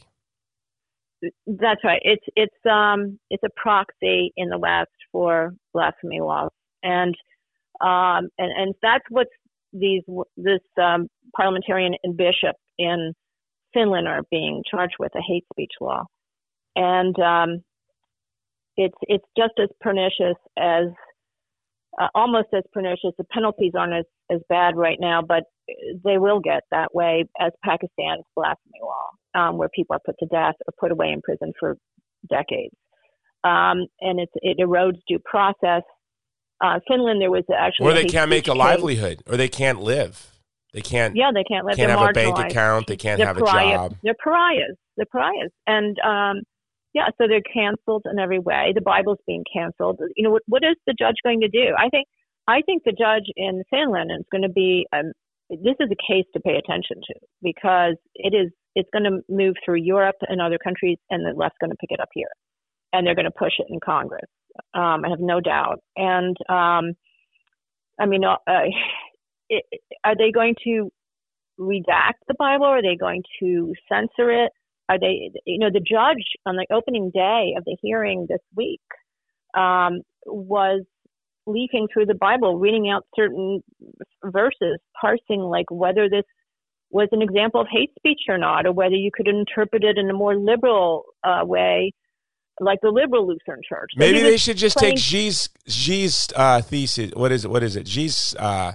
That's right. It's it's um it's a proxy in the West for blasphemy laws, and um and, and that's what these this um, parliamentarian and bishop in Finland are being charged with, a hate speech law, and um, it's it's just as pernicious as uh, almost as pernicious. The penalties aren't as, as bad right now, but they will get that way as Pakistan's blasphemy law. Um, where people are put to death or put away in prison for decades. Um, and it's, it erodes due process. Uh, Finland, there was actually... Or they can't make a livelihood, case. Or they can't live. They can't Yeah, they can't live. Can't They're have a bank marginalized. account. They can't They're have pariah, a job. They're pariahs. They're pariahs. And, um, yeah, so they're canceled in every way. The Bible's being canceled. You know, what, what is the judge going to do? I think I think the judge in Finland is going to be... Um, this is a case to pay attention to, because it is it's going to move through Europe and other countries, and the left's going to pick it up here, and they're going to push it in Congress. Um, I have no doubt. And um, I mean, uh, it, are they going to redact the Bible? Are they going to censor it? Are they, you know, the judge on the opening day of the hearing this week um, was leafing through the Bible, reading out certain verses, parsing like whether this was an example of hate speech or not, or whether you could interpret it in a more liberal uh, way, like the liberal Lutheran Church. So Maybe they should just playing, take G's G's uh, thesis. What is it? What is it? G's. Uh,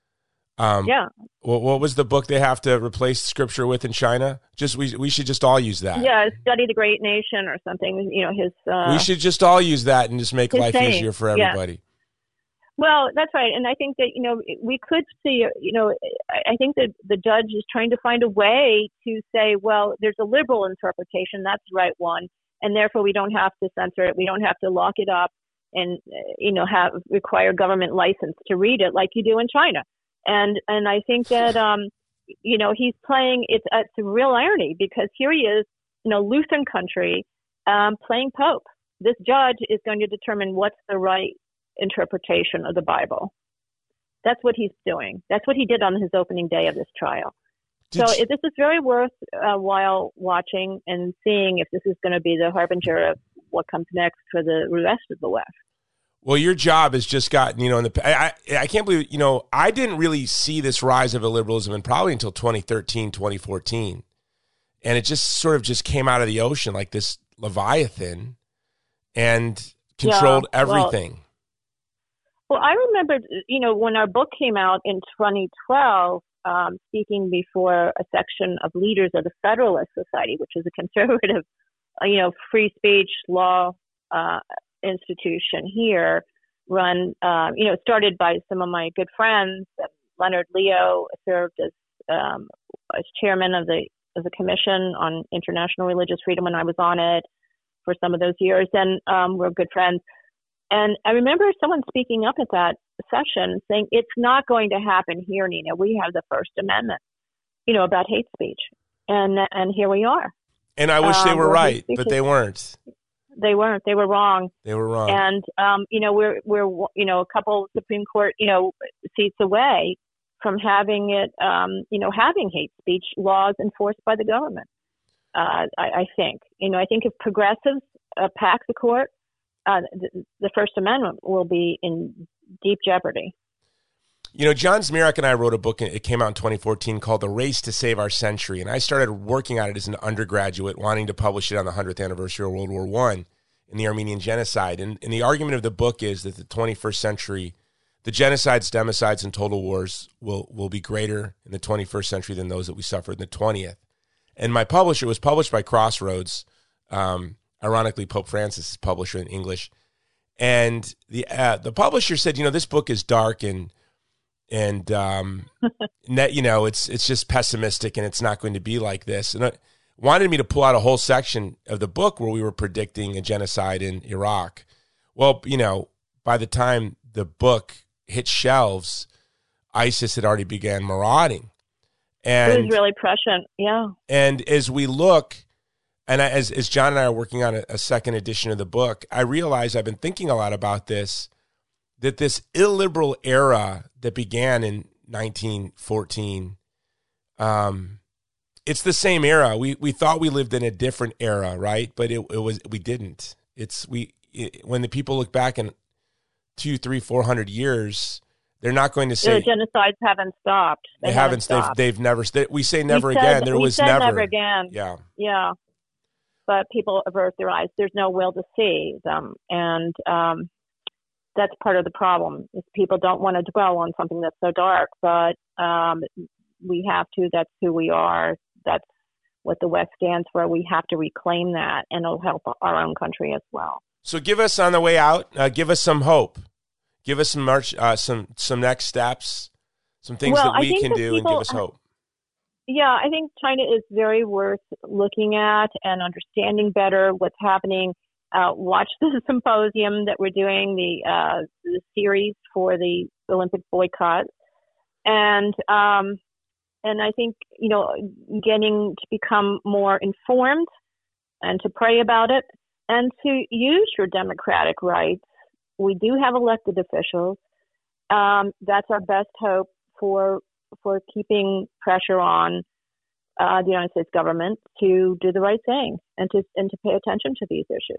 um, yeah. What, what was the book they have to replace Scripture with in China? Just we we should just all use that. Yeah, Study the Great Nation or something. You know, his. Uh, we should just all use that and just make life saying, easier for everybody. Yeah. Well, that's right. And I think that, you know, we could see, you know, I think that the judge is trying to find a way to say, well, there's a liberal interpretation. That's the right one. And therefore, we don't have to censor it. We don't have to lock it up and, you know, have require government license to read it like you do in China. And and I think that, um, you know, he's playing, it's, it's a real irony, because here he is, you know, Lutheran country um, playing Pope. This judge is going to determine what's the right interpretation of the Bible. That's what he's doing. That's what he did on his opening day of this trial. Did so you, this is very worth uh, while watching and seeing if this is going to be the harbinger of what comes next for the rest of the West. Well, your job has just gotten, you know, in the I, I, I can't believe, you know, I didn't really see this rise of illiberalism and probably until twenty thirteen, twenty fourteen. And it just sort of just came out of the ocean like this Leviathan and controlled yeah, everything. Well, Well, I remember, you know, when our book came out in twenty twelve, um, speaking before a section of leaders of the Federalist Society, which is a conservative, uh, you know, free speech law uh, institution here, run, uh, you know, started by some of my good friends. Leonard Leo served as um, as chairman of the of the Commission on International Religious Freedom when I was on it for some of those years, and um, we're good friends. And I remember someone speaking up at that session saying, "It's not going to happen here, Nina. We have the First Amendment, you know, about hate speech," and and here we are. And I wish um, they were right, but they weren't. They weren't. They were wrong. They were wrong. And um, you know, we're we're you know a couple Supreme Court you know seats away from having it um, you know having hate speech laws enforced by the government. Uh, I, I think you know I think if progressives uh, pack the court, uh, the, the First Amendment will be in deep jeopardy. You know, John Zmirak and I wrote a book, it came out in twenty fourteen, called The Race to Save Our Century. And I started working on it as an undergraduate, wanting to publish it on the hundredth anniversary of World War One in the Armenian genocide. And, and the argument of the book is that the twenty-first century, the genocides, democides, and total wars will, will be greater in the twenty-first century than those that we suffered in the twentieth. And my publisher was published by Crossroads, um, ironically, Pope Francis' publisher in English. And the uh, the publisher said, you know, this book is dark and And, um, net, you know, it's, it's just pessimistic and it's not going to be like this. And it wanted me to pull out a whole section of the book where we were predicting a genocide in Iraq. Well, you know, by the time the book hit shelves, ISIS had already began marauding. And it was really prescient. Yeah. And as we look, and as, as John and I are working on a, a second edition of the book, I realize I've been thinking a lot about this, that this illiberal era that began in nineteen fourteen, um, it's the same era. We we thought we lived in a different era, right? But it, it was we didn't. It's we it, when the people look back in two, three, four hundred years, they're not going to say the genocides haven't stopped. They, they haven't. haven't stopped. They've they've never. They, we say never we said, again. There we was said never. never again. Yeah. Yeah. But people avert their eyes. There's no will to see them, and um, that's part of the problem. Is people don't want to dwell on something that's so dark, but um, we have to. That's who we are. That's what the West stands for. We have to reclaim that, and it'll help our own country as well. So, give us on the way out. Uh, give us some hope. Give us some march, uh, some some next steps, some things well, that we can that do, people, and give us hope. Yeah, I think China is very worth looking at and understanding better what's happening. Uh, watch the symposium that we're doing, the, uh, the series for the Olympic boycott. And um, and I think, you know, getting to become more informed and to pray about it and to use your democratic rights. We do have elected officials. Um, that's our best hope for for keeping pressure on uh, the United States government to do the right thing and to and to pay attention to these issues.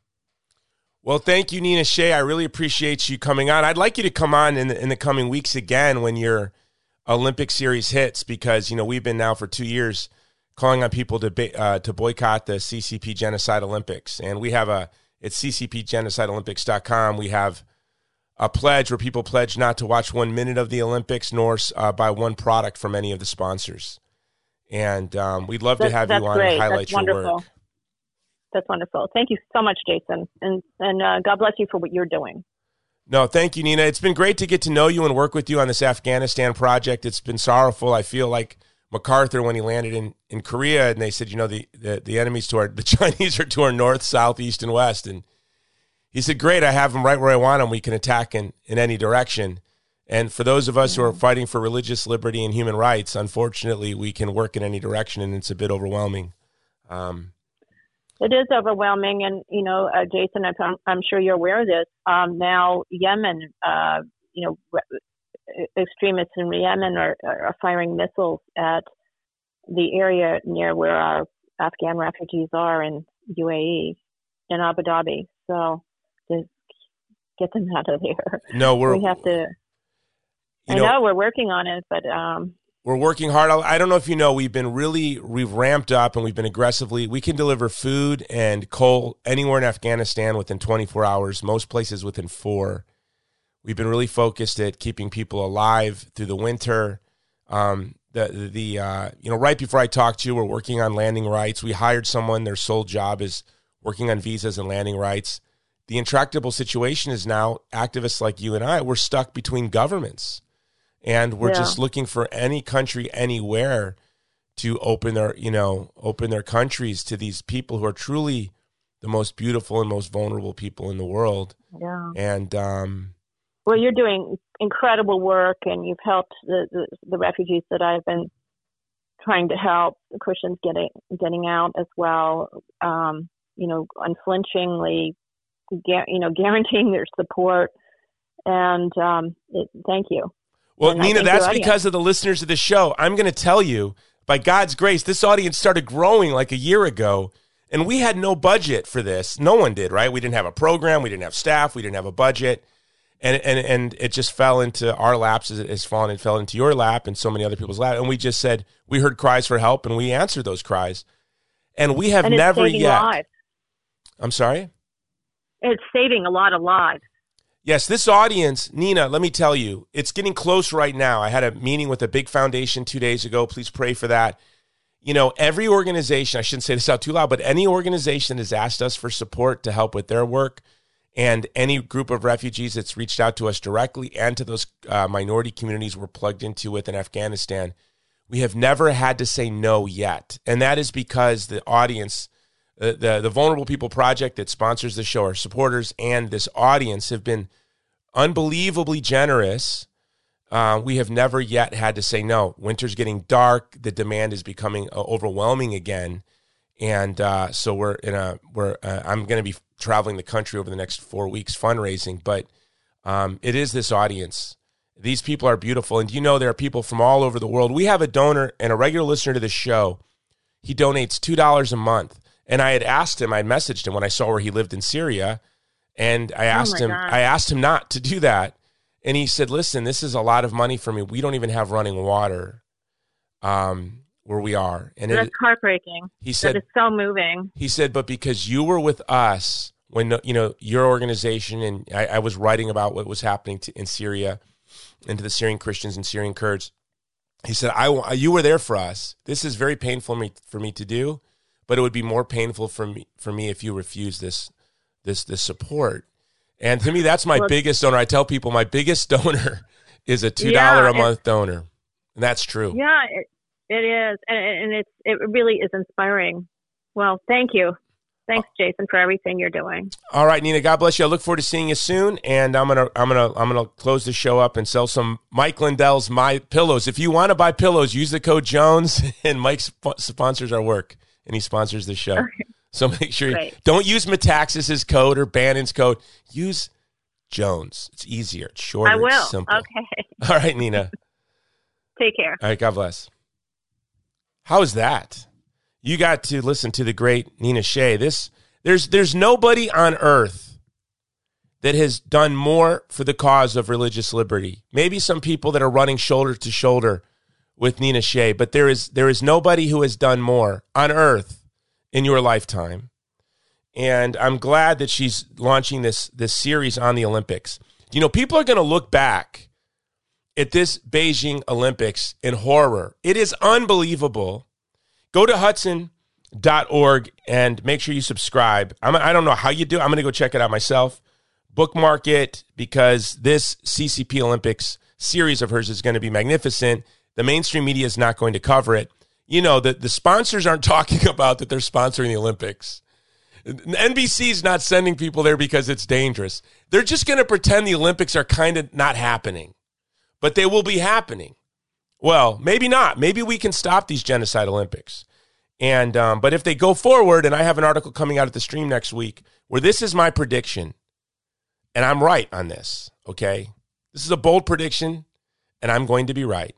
Well, thank you, Nina Shea. I really appreciate you coming on. I'd like you to come on in the, in the coming weeks again when your Olympic series hits, because, you know, we've been now for two years calling on people to uh, to boycott the C C P Genocide Olympics. And we have a, it's c c p genocide olympics dot com. We have a pledge where people pledge not to watch one minute of the Olympics nor uh, buy one product from any of the sponsors. And um, we'd love that's, to have you on great. and highlight that's your wonderful. work. That's wonderful. Thank you so much, Jason. And, and uh, God bless you for what you're doing. No, thank you, Nina. It's been great to get to know you and work with you on this Afghanistan project. It's been sorrowful. I feel like MacArthur when he landed in, in Korea, and they said, you know, the, the, the enemies to our, the Chinese are to our north, south, east, and west. And he said, great, I have them right where I want them. We can attack in, in any direction. And for those of us mm-hmm. who are fighting for religious liberty and human rights, unfortunately, we can work in any direction, and it's a bit overwhelming. Um, it is overwhelming. And, you know, uh, Jason, I'm, I'm sure you're aware of this. Um, now, Yemen, uh, you know, re- extremists in Yemen are, are firing missiles at the area near where our Afghan refugees are in U A E, in Abu Dhabi. So just get them out of there. No, we're, we have to, I know, know we're working on it, but, um, we're working hard. I don't know if you know, we've been really, we've ramped up and we've been aggressively, we can deliver food and coal anywhere in Afghanistan within twenty-four hours, most places within four. We've been really focused at keeping people alive through the winter. Um, the, the uh, you know, right before I talked to you, we're working on landing rights. We hired someone, their sole job is working on visas and landing rights. the intractable situation is now activists like you and I, we're stuck between governments, and we're Yeah. just looking for any country anywhere to open their, you know, open their countries to these people who are truly the most beautiful and most vulnerable people in the world. Yeah. And, um, Well, you're doing incredible work, and you've helped the, the, the refugees that I've been trying to help, the Christians getting getting out as well. Um, you know, unflinchingly, you know, guaranteeing their support. And um, it, thank you. well, And I Nina, think that's your audience- because of the listeners of the show. I'm going to tell you, by God's grace, this audience started growing like a year ago, and we had no budget for this. No one did, right? We didn't have a program. We didn't have staff. We didn't have a budget. And and and it just fell into our laps as it has fallen and fell into your lap and so many other people's lap. And we just said, we heard cries for help, and we answered those cries. And we have and it's never saving yet. lives. I'm sorry? It's saving a lot of lives. Yes, this audience, Nina, let me tell you, it's getting close right now. I had a meeting with a big foundation two days ago. Please pray for that. You know, every organization, I shouldn't say this out too loud, but any organization has asked us for support to help with their work. And any group of refugees that's reached out to us directly and to those uh, minority communities we're plugged into with in Afghanistan, we have never had to say no yet. And that is because the audience, the, the, the Vulnerable People Project that sponsors the show, our supporters, and this audience have been unbelievably generous. Uh, we have never yet had to say no. Winter's getting dark. The demand is becoming uh, overwhelming again. And uh, so we're in a, we're, uh, I'm going to be traveling the country over the next four weeks fundraising, but um, it is this audience. These people are beautiful. And you know, there are people from all over the world. We have a donor and a regular listener to the show. He donates two dollars a month. And I had asked him, I had messaged him when I saw where he lived in Syria. And I asked my him, God. I asked him not to do that. And he said, listen, this is a lot of money for me. We don't even have running water um, where we are. And That's it, heartbreaking. he said, That is so moving. He said, but because you were with us when, you know, your organization, and I, I was writing about what was happening to, in Syria and to the Syrian Christians and Syrian Kurds. He said, I, you were there for us. This is very painful me, for me to do, but it would be more painful for me, for me if you refuse this, this, this support. And to me, that's my Well, biggest donor. I tell people my biggest donor is a two dollars Yeah, a month donor. And that's true. Yeah, it, it is. And, and it's, it really is inspiring. Well, thank you. Thanks, Jason, for everything you're doing. All right, Nina, God bless you. I look forward to seeing you soon. And I'm gonna I'm gonna I'm gonna close the show up and sell some Mike Lindell's My Pillows. If you want to buy pillows, use the code Jones, and Mike sp- sponsors our work and he sponsors the show. Okay. So make sure you Great. don't use Metaxas's code or Bannon's code. Use Jones. It's easier. It's shorter. I will. It's simple. Okay. All right, Nina. Take care. All right, God bless. How is that? You got to listen to the great Nina Shea. This there's there's nobody on earth that has done more for the cause of religious liberty. Maybe some people that are running shoulder to shoulder with Nina Shea, but there is there is nobody who has done more on earth in your lifetime. And I'm glad that she's launching this this series on the Olympics. You know, people are going to look back at this Beijing Olympics in horror. It is unbelievable. Go to Hudson dot org and make sure you subscribe. I'm, I don't know how you do it. I'm going to go check it out myself. Bookmark it, because this C C P Olympics series of hers is going to be magnificent. The mainstream media is not going to cover it. You know, the, the sponsors aren't talking about that they're sponsoring the Olympics. N B C is not sending people there because it's dangerous. They're just going to pretend the Olympics are kind of not happening. But they will be happening. Well, maybe not. Maybe we can stop these genocide Olympics. And um, but if they go forward, and I have an article coming out at the stream next week where this is my prediction, and I'm right on this, okay? This is a bold prediction, and I'm going to be right.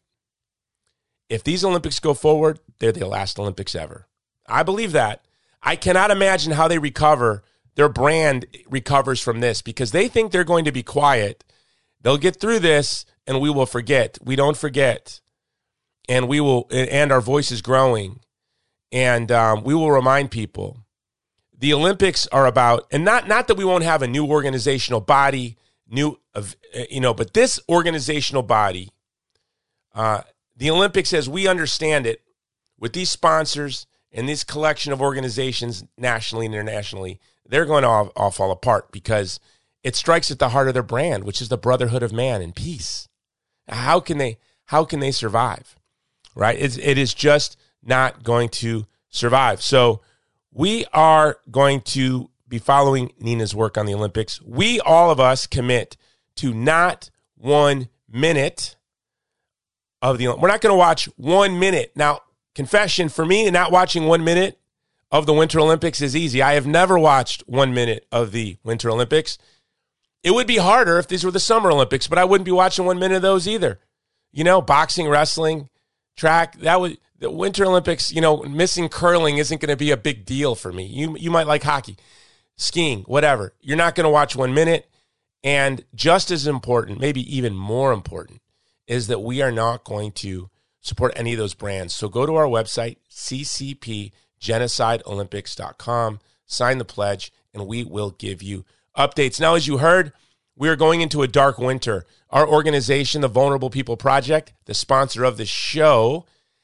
If these Olympics go forward, they're the last Olympics ever. I believe that. I cannot imagine how they recover, their brand recovers from this, because they think they're going to be quiet. They'll get through this, and we will forget. We don't forget. And we will, and our voice is growing. And um, we will remind people, the Olympics are about, and not, not that we won't have a new organizational body, new, you know, but this organizational body, uh, the Olympics, as we understand it, with these sponsors and this collection of organizations nationally and internationally, they're going to all, all fall apart because it strikes at the heart of their brand, which is the brotherhood of man and peace. How can they, how can they survive, right? It's, it is just not going to survive. So we are going to be following Nina's work on the Olympics. We, all of us, commit to not one minute of the, we're not going to watch one minute. Now, confession, for me, not watching one minute of the Winter Olympics is easy. I have never watched one minute of the Winter Olympics. It would be harder if these were the Summer Olympics, but I wouldn't be watching one minute of those either. You know, boxing, wrestling, track, that would, the Winter Olympics, you know, missing curling isn't going to be a big deal for me. You, you might like hockey, skiing, whatever. You're not going to watch one minute. And just as important, maybe even more important, is that we are not going to support any of those brands. So go to our website, c c p genocide olympics dot com, sign the pledge, and we will give you updates. Now, as you heard, we are going into a dark winter. Our organization, the Vulnerable People Project, the sponsor of the show,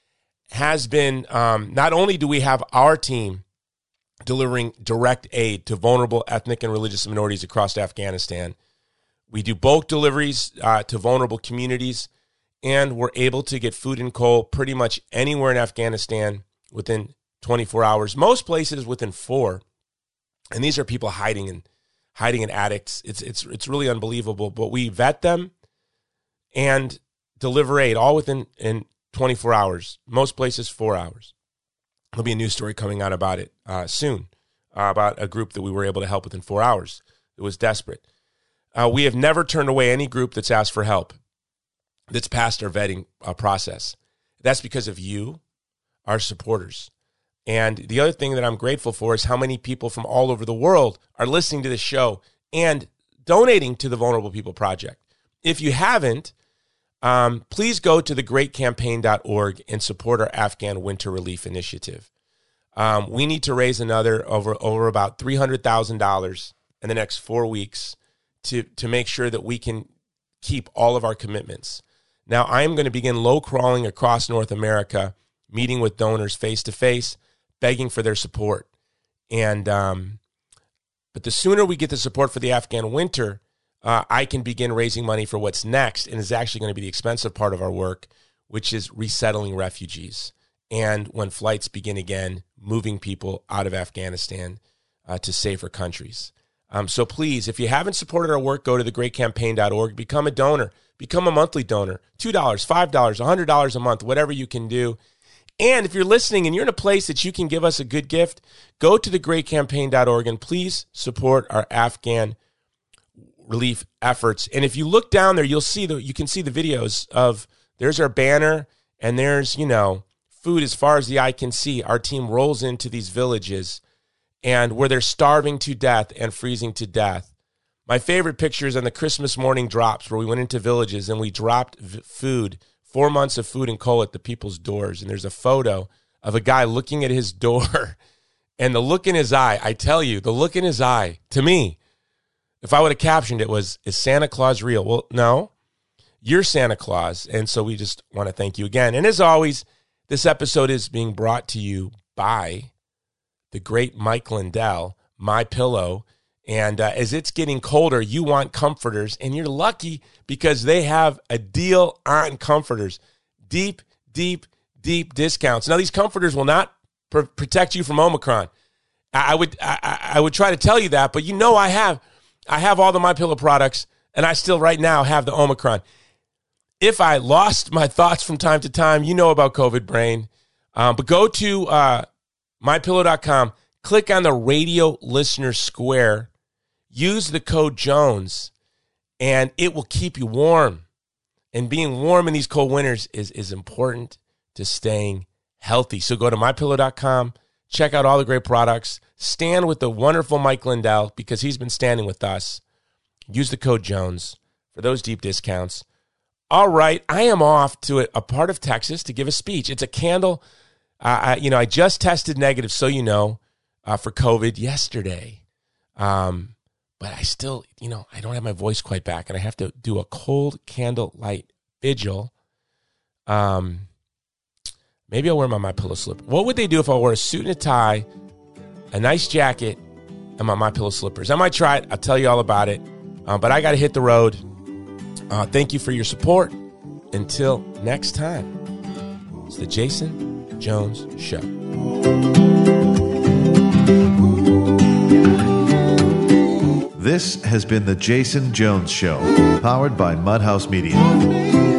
has been, um, not only do we have our team delivering direct aid to vulnerable ethnic and religious minorities across Afghanistan, we do bulk deliveries uh, to vulnerable communities, and we're able to get food and coal pretty much anywhere in Afghanistan within twenty-four hours. Most places within four, and these are people hiding in hiding in attics. It's it's it's really unbelievable. But we vet them and deliver aid all within in twenty-four hours. Most places four hours. There'll be a news story coming out about it uh, soon, uh, about a group that we were able to help within four hours. It was desperate. Uh, we have never turned away any group that's asked for help, that's passed our vetting uh, process. That's because of you, our supporters. And the other thing that I'm grateful for is how many people from all over the world are listening to this show and donating to the Vulnerable People Project. If you haven't, um, please go to the great campaign dot org and support our Afghan Winter Relief Initiative. Um, we need to raise another over, over about three hundred thousand dollars in the next four weeks to, to make sure that we can keep all of our commitments. Now, I am going to begin low crawling across North America, meeting with donors face to face, begging for their support. And um, but the sooner we get the support for the Afghan winter, uh, I can begin raising money for what's next, and is actually going to be the expensive part of our work, which is resettling refugees. And when flights begin again, moving people out of Afghanistan uh, to safer countries. Um, so please, if you haven't supported our work, go to the great campaign dot org, become a donor, become a monthly donor, two dollars, five dollars, one hundred dollars a month, whatever you can do. And if you're listening and you're in a place that you can give us a good gift, go to the great campaign dot org and please support our Afghan relief efforts. And if you look down there, you'll see the, you can see the videos of, there's our banner, and there's, you know, food as far as the eye can see. Our team rolls into these villages and where they're starving to death and freezing to death. My favorite picture is on the Christmas morning drops, where we went into villages and we dropped v- food, four months of food and coal at the people's doors. And there's a photo of a guy looking at his door, and the look in his eye, I tell you, the look in his eye, to me, if I would have captioned it, was, is Santa Claus real? Well, no, you're Santa Claus. And so we just want to thank you again. And as always, this episode is being brought to you by the great Mike Lindell, MyPillow. And uh, as it's getting colder, you want comforters, and you're lucky because they have a deal on comforters. Deep, deep, deep discounts. Now, these comforters will not pr- protect you from Omicron. I, I would I, I would try to tell you that, but you know I have I have all the MyPillow products, and I still right now have the Omicron. If I lost my thoughts from time to time, you know about COVID brain. Um, but go to uh, my pillow dot com, click on the radio listener square, use the code Jones, and it will keep you warm. And being warm in these cold winters is, is important to staying healthy. So go to my pillow dot com, check out all the great products, stand with the wonderful Mike Lindell, because he's been standing with us. Use the code Jones for those deep discounts. All right, I am off to a, a part of Texas to give a speech. It's a candle. Uh, I, you know, I just tested negative, so you know, uh, for COVID yesterday. Um, but I still, you know, I don't have my voice quite back, and I have to do a cold candlelight vigil. Um, Maybe I'll wear my MyPillow slipper. What would they do if I wore a suit and a tie, a nice jacket, and my MyPillow slippers? I might try it. I'll tell you all about it. Uh, but I got to hit the road. Uh, thank you for your support. Until next time, it's the Jason Jones Show. This has been the Jason Jones Show, powered by Mudhouse Media.